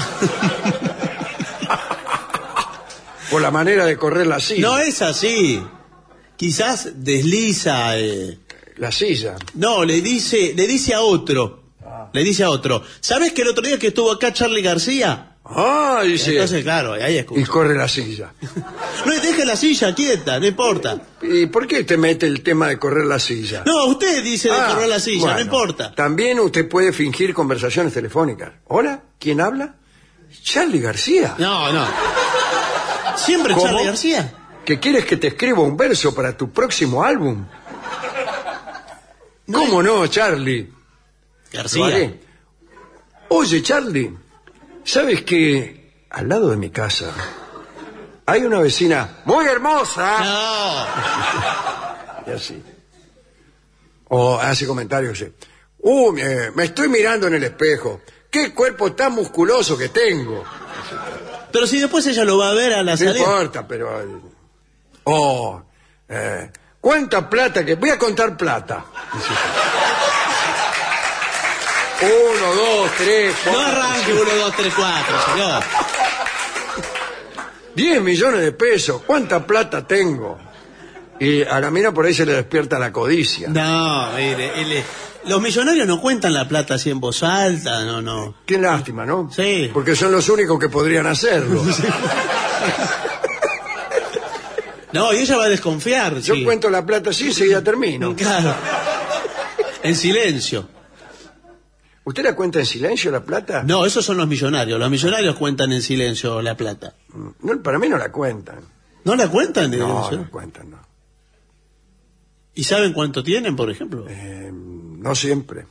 Por la manera de correr la silla. no es así. Quizás desliza... La silla. No, le dice a otro. Le dice a otro. ¿Sabes que el otro día que estuvo acá Charly García? Dice. Entonces, claro, ahí Y escucha. corre la silla. No, deje la silla quieta, no importa. ¿Y por qué te mete el tema de correr la silla? No, usted dice de correr la silla, bueno, no importa. También usted puede fingir conversaciones telefónicas. ¿Hola? ¿Quién habla? Charly García. No. ¿Siempre ¿Cómo? Charly García? ¿Que quieres que te escriba un verso para tu próximo álbum? No ¿Cómo no, Charly? Lo García. haré. Oye, Charly, ¿sabes que al lado de mi casa hay una vecina muy hermosa? No. Y así. O hace comentarios así. Me estoy mirando en el espejo. ¡Qué cuerpo tan musculoso que tengo! Pero si después ella lo va a ver a la No salida. importa, pero... ¿cuánta plata que...? Voy a contar plata. 1, 2, 3, 4... No arranque 1, 2, 3, 4, señor. 10 millones de pesos. ¿Cuánta plata tengo? Y a la mina por ahí se le despierta la codicia. No, mire, los millonarios no cuentan la plata así en voz alta, no. Qué lástima, ¿no? Sí. Porque son los únicos que podrían hacerlo. No, y ella va a desconfiar. Yo sí. cuento la plata así y enseguida termino. Claro. En silencio. ¿Usted la cuenta en silencio, la plata? No, esos son los millonarios. Los millonarios cuentan en silencio la plata. No, para mí no la cuentan. ¿No la cuentan? No la cuentan, no. ¿Y saben cuánto tienen, por ejemplo? No siempre.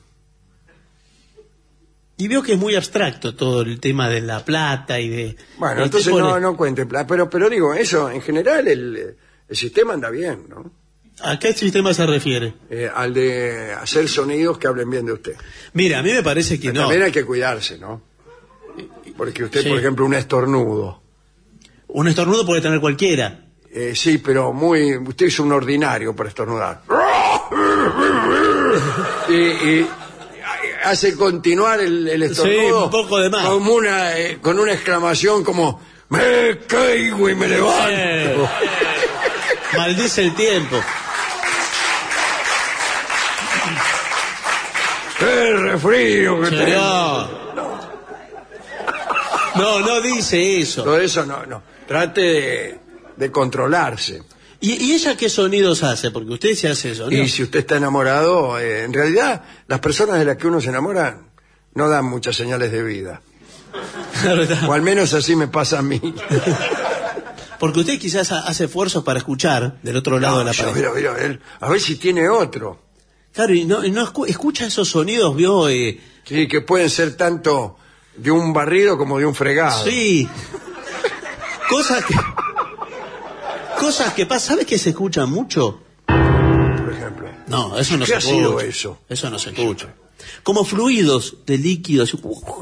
Y veo que es muy abstracto todo el tema de la plata y de... Bueno, el entonces tipo de- no cuenten plata. Pero digo, eso, en general, el sistema anda bien, ¿no? ¿A qué sistema se refiere? Al de hacer sonidos que hablen bien de usted. Mira, a mí me parece que no. También hay que cuidarse, ¿no? Porque usted, Sí. por ejemplo, un estornudo. Un estornudo puede tener cualquiera. Sí, pero usted es un ordinario para estornudar. Y hace continuar el estornudo. Sí, un poco de más. Como con una exclamación como, me caigo y me levanto. Maldice el tiempo. ¡Qué refrío que tengo! Señor. No dice eso. Todo eso no. Trate de controlarse. ¿Y ella qué sonidos hace? Porque usted se hace sonidos. Y si usted está enamorado, en realidad las personas de las que uno se enamora no dan muchas señales de vida. O al menos así me pasa a mí. Porque usted quizás hace esfuerzos para escuchar del otro lado de la pared. Mira, a ver si tiene otro. Claro, y no escucha esos sonidos, ¿vio? Sí, que pueden ser tanto de un barrido como de un fregado. Sí. Cosas que pasan. ¿Sabes que se escuchan mucho? Por ejemplo. No, eso no ¿Qué se ha escucha. sido eso? Eso no se escucha. Como fluidos de líquidos.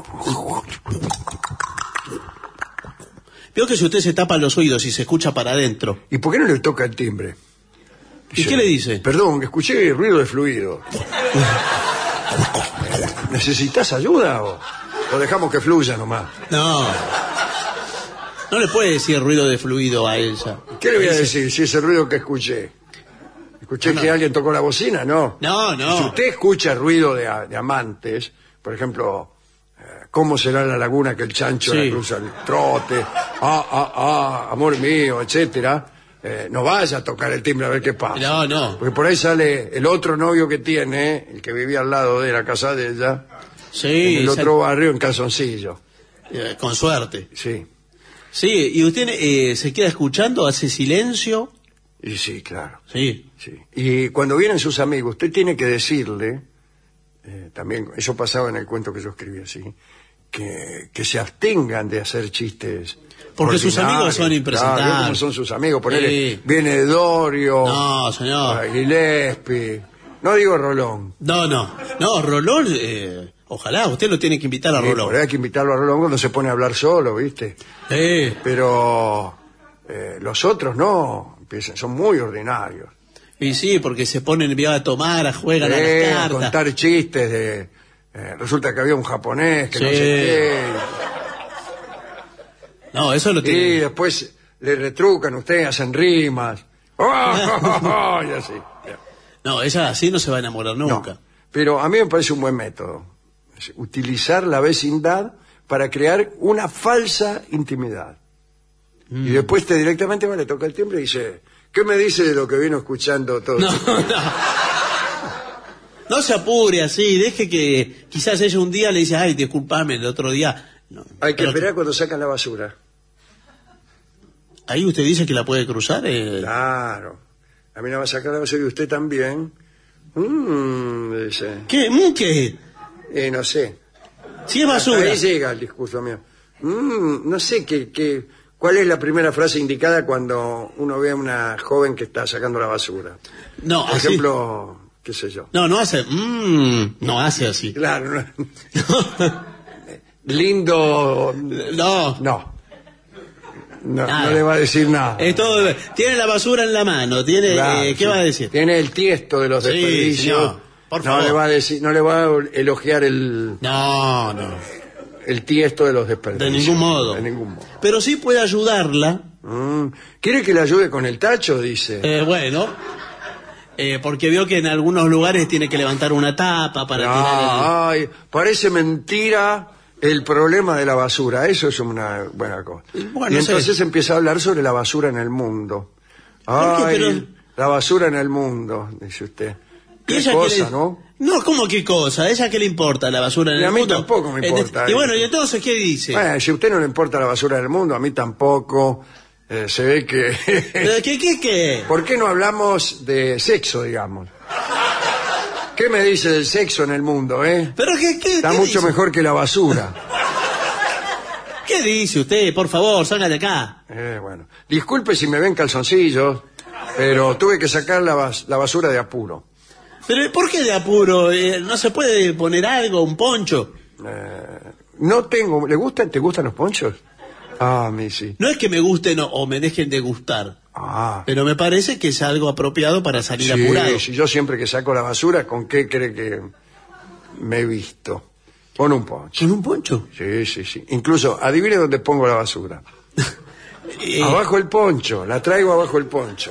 Veo que si usted se tapa los oídos y se escucha para adentro. ¿Y por qué no le toca el timbre? ¿Y qué le dice? Perdón, escuché ruido de fluido. ¿Necesitas ayuda o dejamos que fluya nomás? No. No le puede decir ruido de fluido a ella. ¿Qué le voy a decir si ese ruido que escuché? ¿Escuché que alguien tocó la bocina? No. No. Si usted escucha ruido de amantes, por ejemplo, ¿cómo será la laguna que el chancho Sí. la cruza el trote? Amor mío, etcétera. No vaya a tocar el timbre a ver qué pasa. No. Porque por ahí sale el otro novio que tiene, el que vivía al lado de la casa de ella, Sí. en el otro barrio en calzoncillo. Con suerte. Sí. Sí, y usted se queda escuchando, hace silencio. Y sí, claro. Sí. Sí. Y cuando vienen sus amigos, usted tiene que decirle, también, eso pasaba en el cuento que yo escribí así, que se abstengan de hacer chistes. Porque sus amigos son impresentables. Claro, ¿cómo son sus amigos? Ponele, Sí. viene Dorio, No, señor. Gillespie, no digo Rolón. No, Rolón, ojalá, usted lo tiene que invitar a Sí, Rolón. por ahí hay que invitarlo a Rolón cuando se pone a hablar solo, ¿viste? Pero los otros no, son muy ordinarios. Y sí, porque se ponen a tomar, a jugar a las A cartas. contar chistes de... resulta que había un japonés que no Sí. sé qué. No, eso lo Y tiene. después le retrucan ustedes, hacen rimas. Y así. No, ella así no se va a enamorar No, nunca. pero a mí me parece un buen método. Es utilizar la vecindad para crear una falsa intimidad. Y después directamente le toca el timbre y dice, ¿qué me dice de lo que vino escuchando todo? No. No se apure así, deje que quizás ella un día le dice, ay, discúlpame, el otro día... No, Hay que pero esperar cuando sacan la basura. ahí usted dice que la puede cruzar. Claro. A mí no va a sacar la basura y usted también. Dice. ¿Qué? ¿Qué? No sé. Si es basura. Ahí llega el discurso mío. No sé cuál es la primera frase indicada cuando uno ve a una joven que está sacando la basura. No, Por así. ejemplo, qué sé yo. No hace. No hace así. Claro. Lindo. No. No. Nada. No le va a decir nada. Tiene la basura en la mano. Tiene. Claro, ¿Qué sí. va a decir? Tiene el tiesto de los Sí, desperdicios. señor. Por No favor. le va a decir, no le va a elogiar el tiesto de los desperdicios. De ningún modo. De ningún modo. Pero sí puede ayudarla. ¿Quiere que le ayude con el tacho? Dice. Bueno. Porque vio que en algunos lugares tiene que levantar una tapa para tirar Ay, parece mentira el problema de la basura. Eso es una buena cosa. Bueno, y entonces sé. empieza a hablar sobre la basura en el mundo. ¿Por qué? Ay, Pero- la basura en el mundo, dice usted. ¿Y Qué ella cosa, ¿no? No, ¿cómo qué cosa? ¿A ella qué le importa la basura en Y el a mí mundo? tampoco me importa. Y bueno, ¿y entonces qué dice? Bueno, si a usted no le importa la basura del mundo, a mí tampoco. Se ve que... ¿Pero qué? ¿Por qué no hablamos de sexo, digamos? ¿Qué me dice del sexo en el mundo, ¿Pero qué Está qué mucho dice? mejor que la basura. ¿Qué dice usted? Por favor, salga de acá. Bueno, disculpe si me ven calzoncillos, pero tuve que sacar la basura de apuro. ¿Pero por qué de apuro? ¿No se puede poner algo, un poncho? No tengo... ¿Te gustan los ponchos? A mí sí. No es que me gusten o me dejen de gustar, pero me parece que es algo apropiado para salir apurado. Sí, yo siempre que saco la basura, ¿con qué cree que me he visto? Con un poncho. ¿Con un poncho? Sí. Incluso, adivine dónde pongo la basura. Abajo el poncho, la traigo abajo el poncho.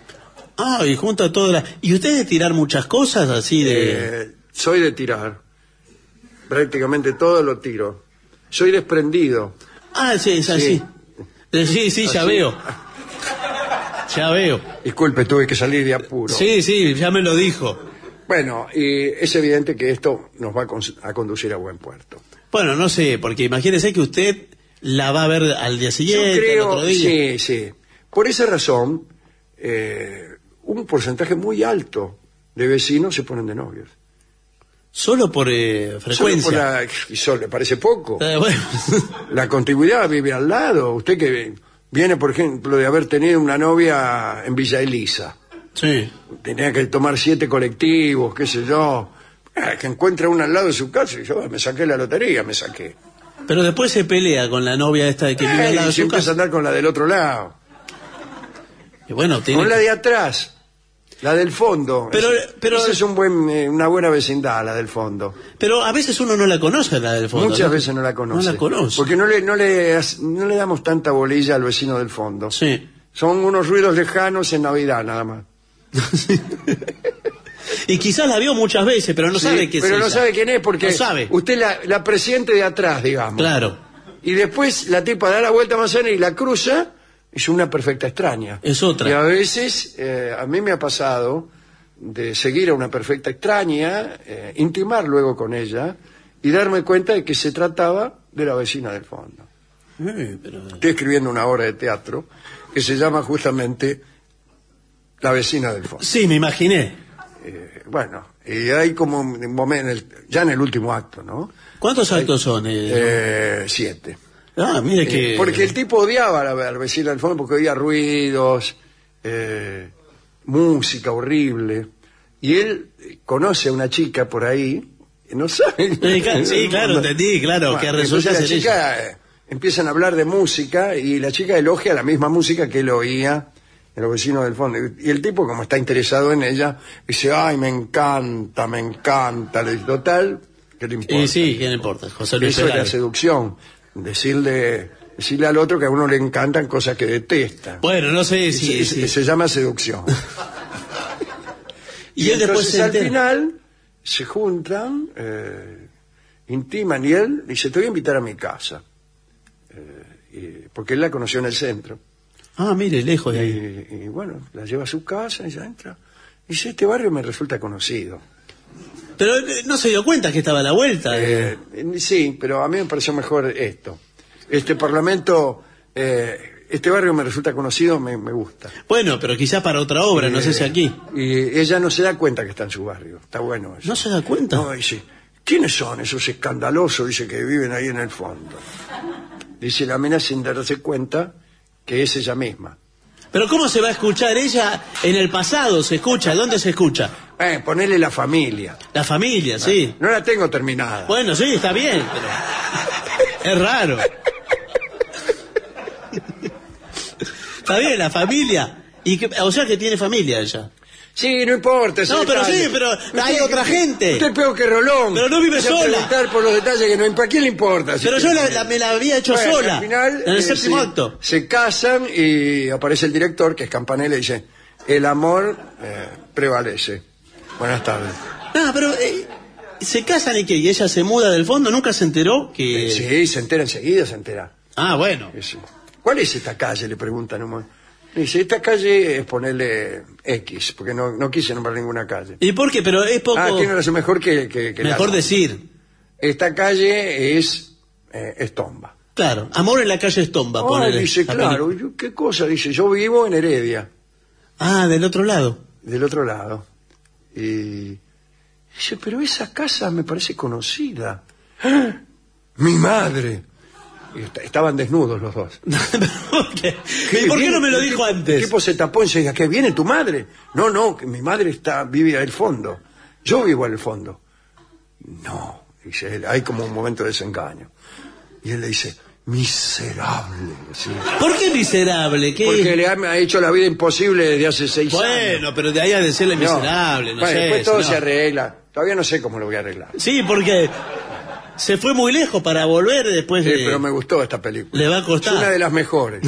Y junto a todas las... ¿Y usted es de tirar muchas cosas así de...? Soy de tirar. Prácticamente todo lo tiro. Soy desprendido. Sí, es así. Sí, ya Así. veo. Ya veo. Disculpe, tuve que salir de apuro. Sí, ya me lo dijo. Bueno, y es evidente que esto nos va a conducir a buen puerto. Bueno, no sé, porque imagínese que usted la va a ver al día Yo siguiente, creo, al otro día. sí. Por esa razón, un porcentaje muy alto de vecinos se ponen de novios. Solo por frecuencia. Y solo le parece poco. Bueno. La continuidad, vive al lado. Usted que viene, por ejemplo, de haber tenido una novia en Villa Elisa. Sí. Tenía que tomar 7 colectivos, qué sé yo. Que encuentra una al lado de su casa y yo me saqué la lotería, me saqué. Pero después se pelea con la novia esta que vive al lado de se su empieza a casa. andar con la del otro lado. Y bueno, Con la de atrás. La del fondo. Pero esa es una buena vecindad, la del fondo. Pero a veces uno no la conoce, la del fondo. Muchas veces no la conoce. No la conoce. Porque no le damos tanta bolilla al vecino del fondo. Sí. Son unos ruidos lejanos en Navidad, nada más. Y quizás la vio muchas veces, pero no sabe quién es. Pero no sabe quién es porque no sabe. Usted la presiente de atrás, digamos. Claro. Y después la tipa da la vuelta manzana y la cruza. Es una perfecta extraña. Es otra. Y a veces, a mí me ha pasado de seguir a una perfecta extraña, intimar luego con ella y darme cuenta de que se trataba de la vecina del fondo. Estoy escribiendo una obra de teatro que se llama justamente La vecina del fondo. Sí, me imaginé. Bueno, y hay como un momento, ya en el último acto, ¿no? ¿Cuántos actos son? 7. Ah, mire que... Porque el tipo odiaba a la vecina del fondo porque oía ruidos, música horrible. Y él conoce a una chica por ahí, no sabe. Sí, claro, entendí, claro, Bueno, que resulta entonces ser la chica empiezan a hablar de música y la chica elogia la misma música que él oía en los vecinos del fondo. Y el tipo, como está interesado en ella, dice, ay, me encanta. Le dice, total, ¿qué le importa? Sí, ¿qué le importa? José Luis Eso es la Ferrari. seducción. Decirle al otro que a uno le encantan cosas que detesta. Bueno, no sé si... Se llama seducción. Y él después entonces se al entera. final se juntan, intiman y él dice, te voy a invitar a mi casa. Porque él la conoció en el centro. Ah, mire, lejos de ahí. Y bueno, la lleva a su casa y ya entra. Y dice, este barrio me resulta conocido. Pero no se dio cuenta que estaba a la vuelta. Sí, pero a mí me pareció mejor esto. Este Parlamento, este barrio me resulta conocido, me gusta. Bueno, pero quizás para otra obra, no sé si aquí. Y ella no se da cuenta que está en su barrio. Está bueno eso. ¿No se da cuenta? No, dice, ¿quiénes son esos escandalosos? Dice que viven ahí en el fondo. Dice la mina sin darse cuenta que es ella misma. Pero ¿cómo se va a escuchar ella en el pasado? ¿Se escucha? ¿Dónde se escucha? Ponele la familia. La familia, sí. No la tengo terminada. Bueno, sí, está bien, pero es raro. Está bien, la familia. O sea que tiene familia ella. Sí, no importa. ese No, pero detalle. sí, pero hay otra gente. Usted es peor que Rolón. Pero no vive Empieza a sola. preguntar por los detalles que no... ¿A quién le importa? Pero yo me la había hecho Bueno, sola. Al final, en el séptimo acto. Se casan y aparece el director, que es Campanella, y dice, el amor prevalece. Buenas tardes. No, pero se casan y ¿qué? ¿Y ella se muda del fondo? ¿Nunca se enteró que...? Sí, se entera enseguida, se entera. Ah, bueno. Sí. ¿Cuál es esta calle? Le preguntan. Dice, esta calle es ponerle X, porque no quise nombrar ninguna calle. ¿Y por qué? Pero es poco... Tiene razón, mejor que mejor decir. Esta calle es Estomba. Claro, amor en la calle Estomba. Dice, claro, ¿qué cosa? Dice, yo vivo en Heredia. Ah, del otro lado. Del otro lado. Y dice, pero esa casa me parece conocida. ¡Ah! ¡Mi madre! Y estaban desnudos los dos. ¿Por qué? ¿Y por qué no me lo dijo antes? El tipo se tapó y se dice, ¿qué viene tu madre? No, que mi madre vive al fondo. Yo vivo al fondo. No, dice él, hay como un momento de desengaño. Y él le dice, miserable. ¿Sí? ¿Por qué miserable? ¿Qué? Porque le ha hecho la vida imposible desde hace 6 años. Bueno, pero de ahí a decirle miserable, no sé. Después todo no. se arregla. Todavía no sé cómo lo voy a arreglar. Sí, porque se fue muy lejos para volver después de... Sí, pero me gustó esta película. Le va a costar. Es una de las mejores.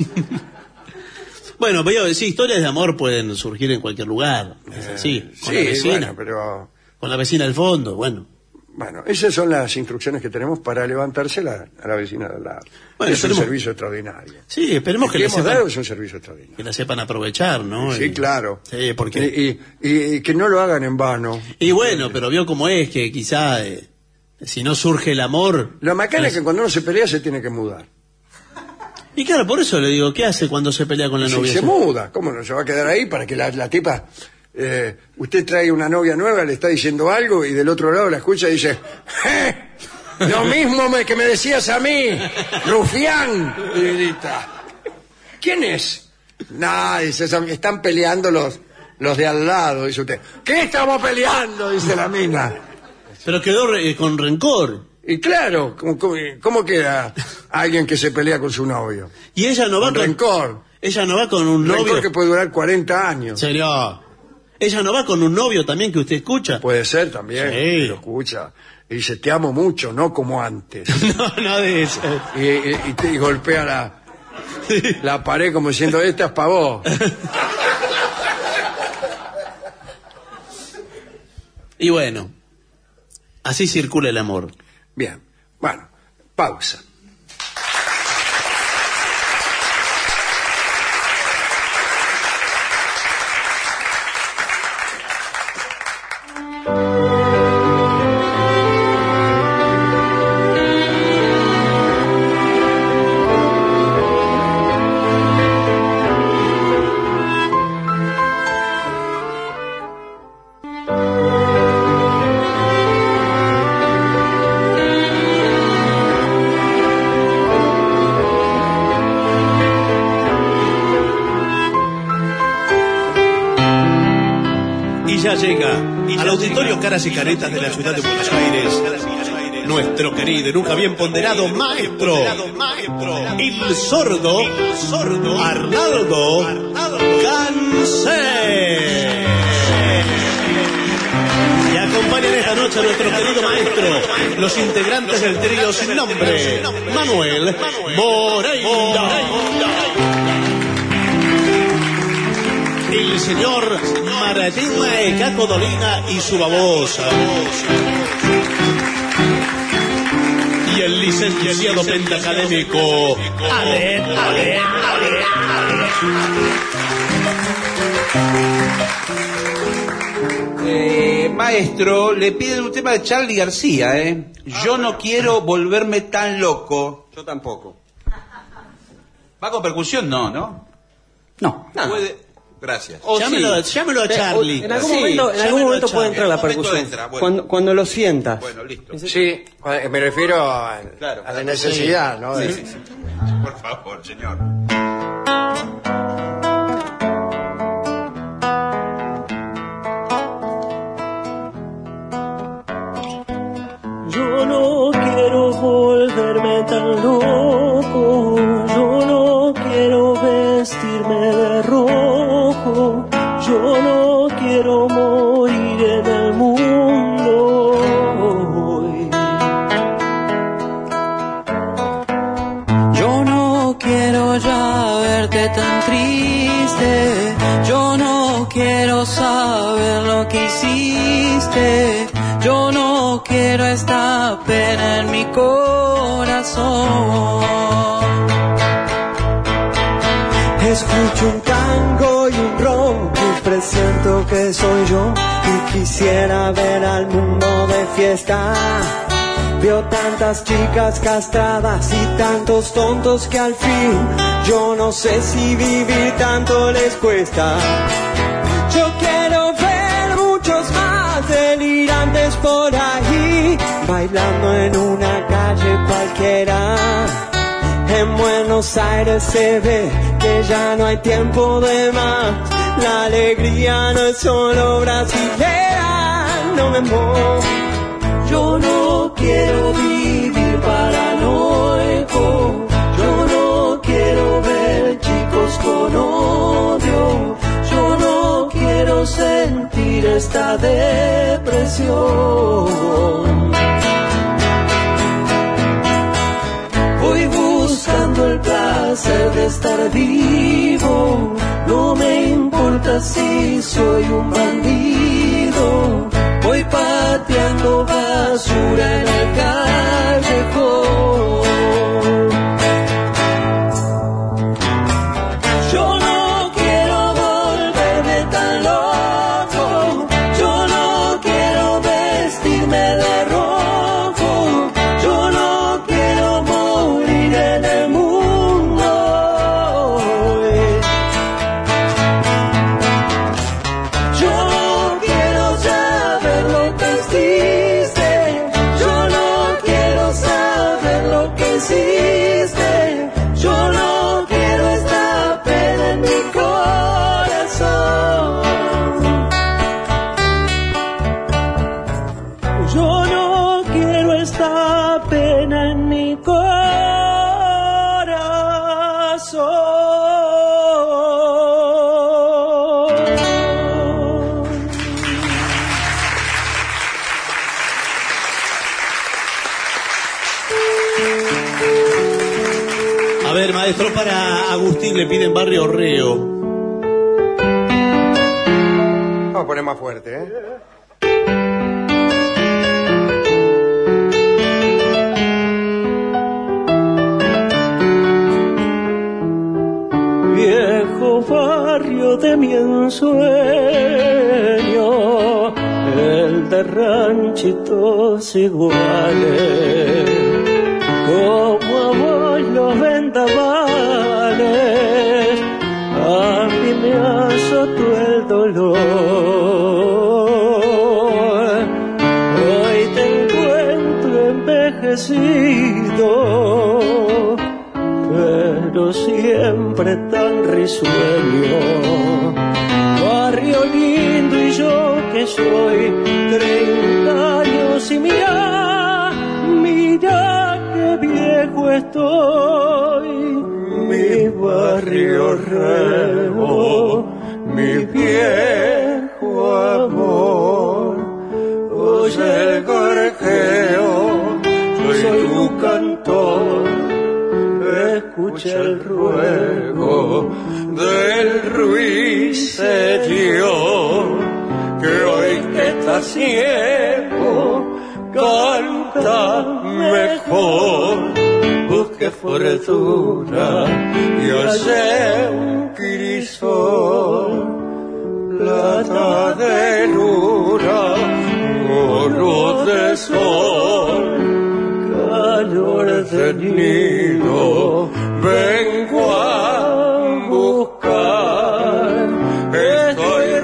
Bueno, pero sí, historias de amor pueden surgir en cualquier lugar. Es así. Con la vecina. Bueno, pero... Con la vecina del fondo, bueno. Bueno, esas son las instrucciones que tenemos para levantarse a la vecina de al lado. Bueno, es un esperemos- servicio extraordinario. Sí, esperemos que que la hemos sepan, dado es un servicio extraordinario. que la sepan aprovechar, ¿no? Sí, claro. Sí, porque... Y que no lo hagan en vano. Y bueno, pero vio cómo es, que quizá si no surge el amor... Lo macana es que cuando uno se pelea se tiene que mudar. Y claro, por eso le digo, ¿qué hace cuando se pelea con la Si novia? se muda, ¿cómo no se va a quedar ahí para que la tipa usted trae una novia nueva, le está diciendo algo y del otro lado la escucha y dice, lo mismo que me decías a mí, rufián, y grita. ¿Quién es? Nah, dice, están peleando los de al lado, dice usted. ¿Qué estamos peleando? Dice la mina. Pero quedó con rencor. Y claro, ¿cómo queda alguien que se pelea con su novio? Y ella no va con rencor. Ella no va con un novio. Rencor que puede durar 40 años. ¿Serio? Ella no va con un novio también que usted escucha. Puede ser también, sí. Que lo escucha. Y dice, te amo mucho, no como antes. No de eso. Y golpea la pared como diciendo, esta es para vos. Y bueno, así circula el amor. Bien, bueno, pausa. Ya llega al auditorio Caras y Caretas de la ciudad de Buenos Aires nuestro querido y nunca bien ponderado maestro, el sordo Arnaldo Gansé. Y acompañan esta noche a nuestro querido maestro, los integrantes del trío sin nombre, Manuel Moreira, el señor Martín Caco Dolina y su babosa, y el licenciado pentacadémico Ale. Maestro, le piden un tema de Charly García, Yo no quiero volverme tan loco. Yo tampoco. ¿Va con percusión? No. No. ¿Puede? Gracias. Llámelo a Charly. En algún momento puede entrar la percusión. Entra, bueno. Cuando lo sientas. Bueno, listo. Sí, me refiero a la necesidad, ¿no? Sí. Por favor, señor. Yo no quiero volverme tan loco, yo no quiero vestirme de rojo, yo no quiero morir en el mundo hoy. Yo no quiero ya verte tan triste, yo no quiero saber lo que hiciste, yo no quiero esta pena en mi corazón. Escucho un tango y un rock y presiento que soy yo y quisiera ver al mundo de fiesta. Veo tantas chicas castradas y tantos tontos que al fin yo no sé si vivir tanto les cuesta. Yo quiero ver muchos más delirantes por ahí, bailando en una calle cualquiera. En Buenos Aires se ve que ya no hay tiempo de más. La alegría no es solo brasilera, no me muevo. Yo no quiero vivir paranoico, yo no quiero ver chicos con odio, yo no quiero sentir esta depresión. Voy buscando el placer de estar vivo, no me importa si soy un bandido. Voy pateando basura en el callejón. Yo no quiero volverme tan loco, yo no quiero vestirme de rojo, yo no quiero morir en el mundo. Yo ver, maestro, para Agustín le piden Barrio Reo. Vamos a poner más fuerte, ¿eh? Viejo barrio de mi ensueño, el de ranchitos iguales, como a vos los vendavales, a mí me azotó el dolor. Hoy te encuentro envejecido, pero siempre tan risueño. Barrio lindo y yo que soy 30 años y mira, mira qué viejo estoy. Mi barrio Reo, mi viejo amor. Oye el gorjeo, soy tu cantor. Escucha el ruego del ruiseñor, que hoy que está ciego canta mejor. Busque fortuna y hace un crisol, plata de luna, oro de sol, calor del nido, vengo a buscar. Estoy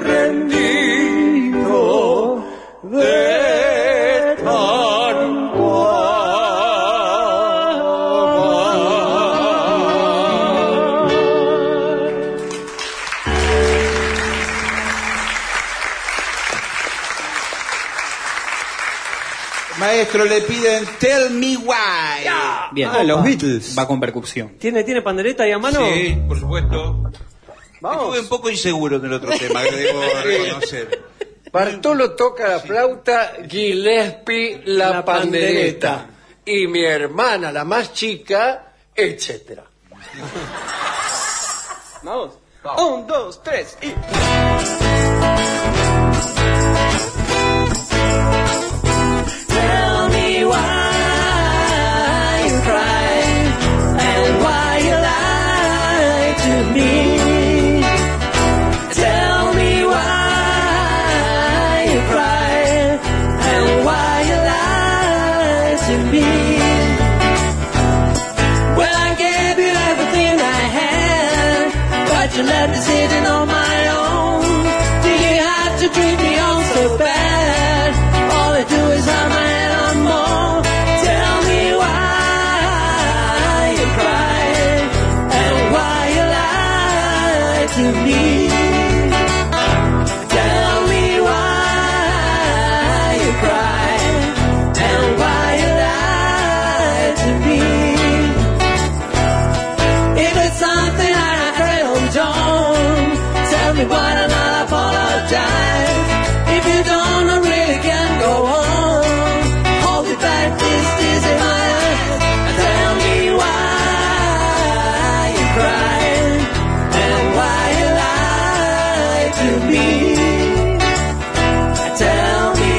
rendido de tanto amar. Maestro, le piden Tell Me Why. Bien. Los Beatles. Va con percusión. ¿Tiene pandereta ahí a mano? Sí, por supuesto. Vamos. Estuve un poco inseguro en el otro tema, que debo reconocer. Bartolo toca la flauta, Gillespie la pandereta. Y mi hermana, la más chica, etcétera. Vamos. 1, 2, 3 y... Tell me why you cry and why you lie to me. Tell me why you cry and why you lie to me. Well, I gave you everything I had, but you left me sitting on my own. Did you have to treat me on so bad? All I do is hide my head on more. Tell me why you cry and why you lie to me. Tell me why you cry and why you lie to me. If it's something I failed, don't tell me what and I'll apologize. If you don't, I really can't go on. Hold me back, this is in my eyes. Tell me why you cry and why you lie to me. Tell me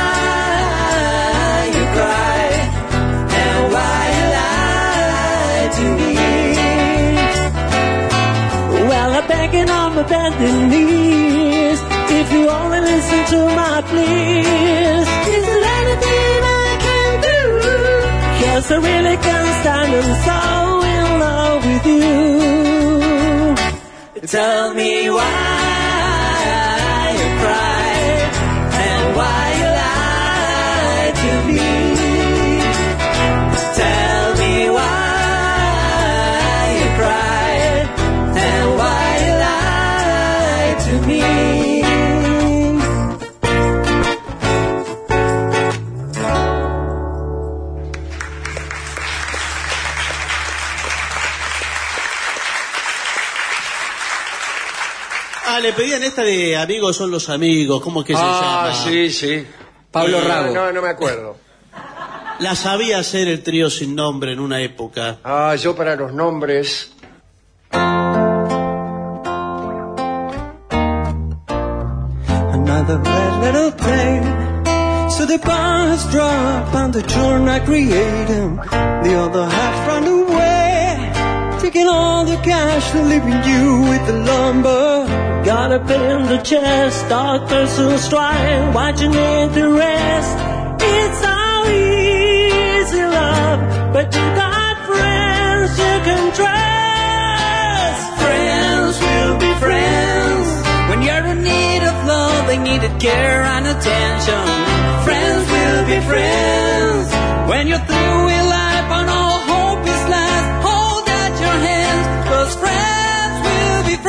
why you cry and why you lie to me. Well, I'm begging on my bended knees. If you only listen to my pleas, is there anything I can do? 'Cause I really can't stand, I'm so in love with you. Tell me why you cry and why you lie to me. Tell me why you cry and why you lie to me. Le pedían esta de Amigos son los amigos, ¿cómo es que se llama? Sí, sí. Pablo Rago. No me acuerdo. La sabía hacer el trío Sin Nombre en una época. Ah, yo para los nombres... Another red little plane. So the bars drop and the children are creating. The other half run away, taking all the cash and leaving you with the lumber. Got a pain in the chest, doctors who strike, watching it to rest. It's so easy, love, but you got friends you can trust. Friends will be friends. When you're in need of love, they needed care and attention. Friends will be friends. When you're through with life and all hope is lost, hold out your hands, 'cause friends will be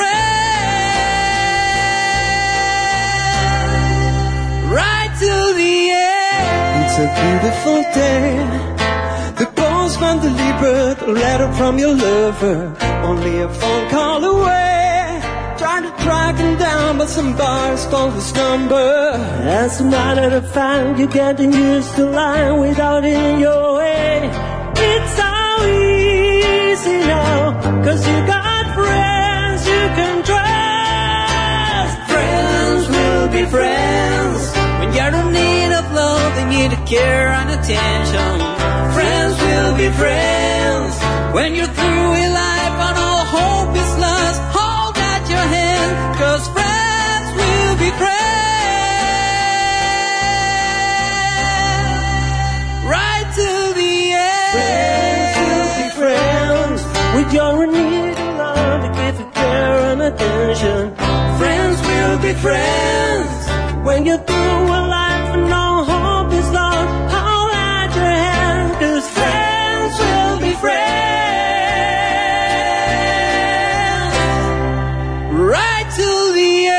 friends. Right till the end. It's a beautiful day. The postman delivered a letter from your lover, only a phone call away. Trying to track him down, but some bars called his number. As a matter of fact, you're getting used to lying without it in your way. It's so easy now, 'cause you got friends you can trust. Friends will be friends. When you're in need of love, they need care and attention. Friends will be friends. When you're through with life and all hope is lost, hold out your hand, 'cause friends will be friends. Right till the end. Friends will be friends. With your need of love, to give you care and attention. Friends will be friends. When you're through with life and no hope is lost, hold out your hand, 'cause friends will be friends. Right till the end.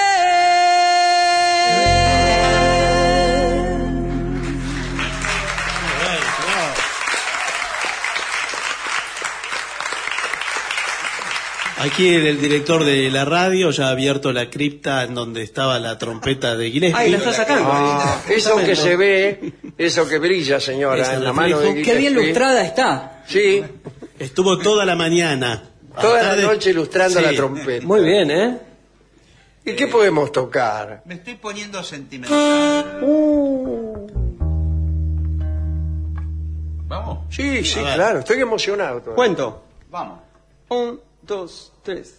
Aquí el director de la radio ya ha abierto la cripta en donde estaba la trompeta de Gillespie. Ay, la está sacando. Eso que se ve, eso que brilla, señora, Esa en la la mano de fijo. Qué bien Gillespie. lustrada está. Sí, Estuvo toda la mañana. A toda tarde- la noche ilustrando Sí. la trompeta. Muy bien, ¿eh? ¿Y qué podemos tocar? Me estoy poniendo sentimental. ¿Vamos? Sí, sí, A ver. claro, estoy emocionado todavía. Cuento. Vamos. 1, 2, 3.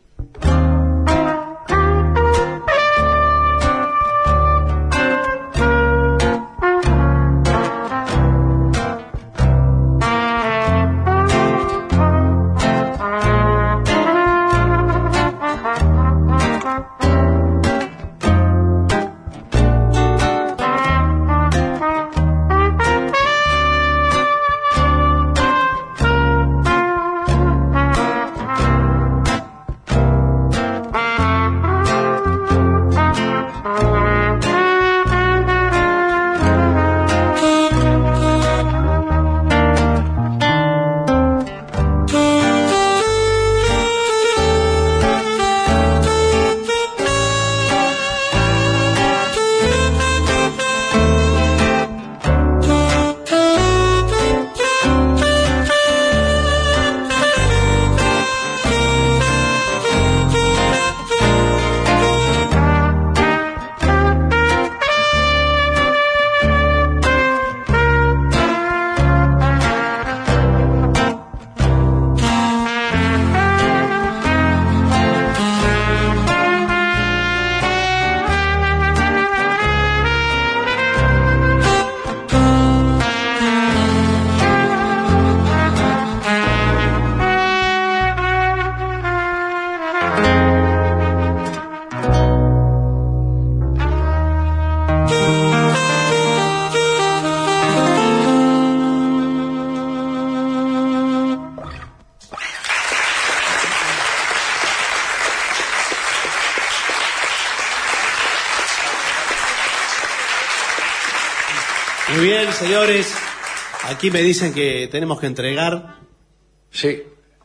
Muy bien, señores. Aquí me dicen que tenemos que entregar. Sí.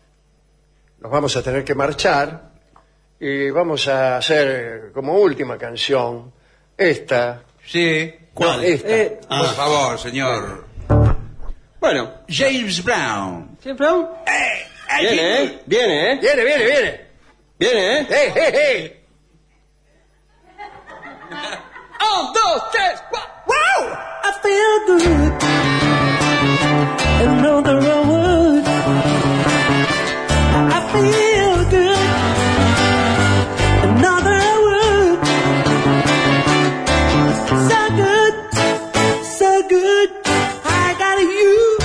Nos vamos a tener que marchar y vamos a hacer como última canción esta. Sí. ¿Cuál? Esta. Por favor, señor. Bueno, James Brown. ¿James Brown? Viene, ¿eh? Viene, ¿eh? Viene. Viene, ¿eh? ¡Eh! 1, 2, 3, 4. Wow! I feel good. And know the road. I feel good. Another word. So good. So good. I got you.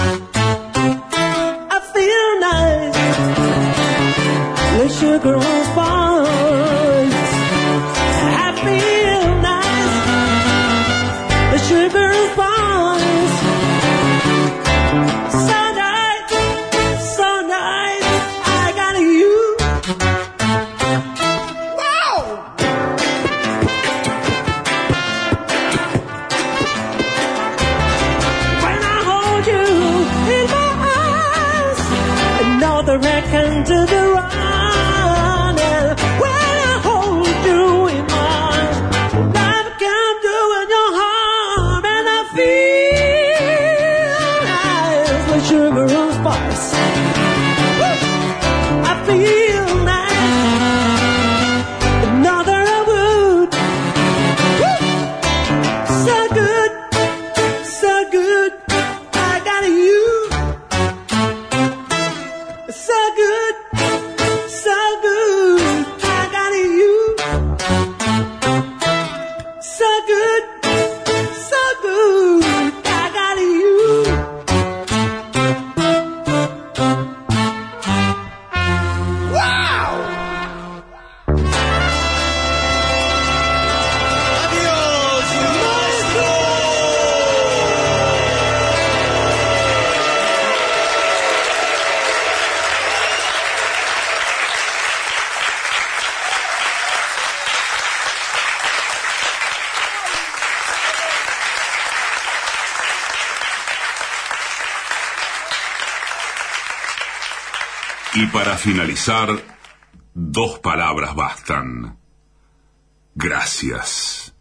I feel nice. The sugar on spice. I feel nice. The sugar and spice. So nice, I got you. Wow! When I hold you in my arms, another reckon to the run. And when I hold you in my arms, love can do in your heart, and I feel nice like sugar and spice. I feel nice, another wood. So good, I got you. So good, I got you. So good, I got you. Y para finalizar, 2 palabras bastan. Gracias.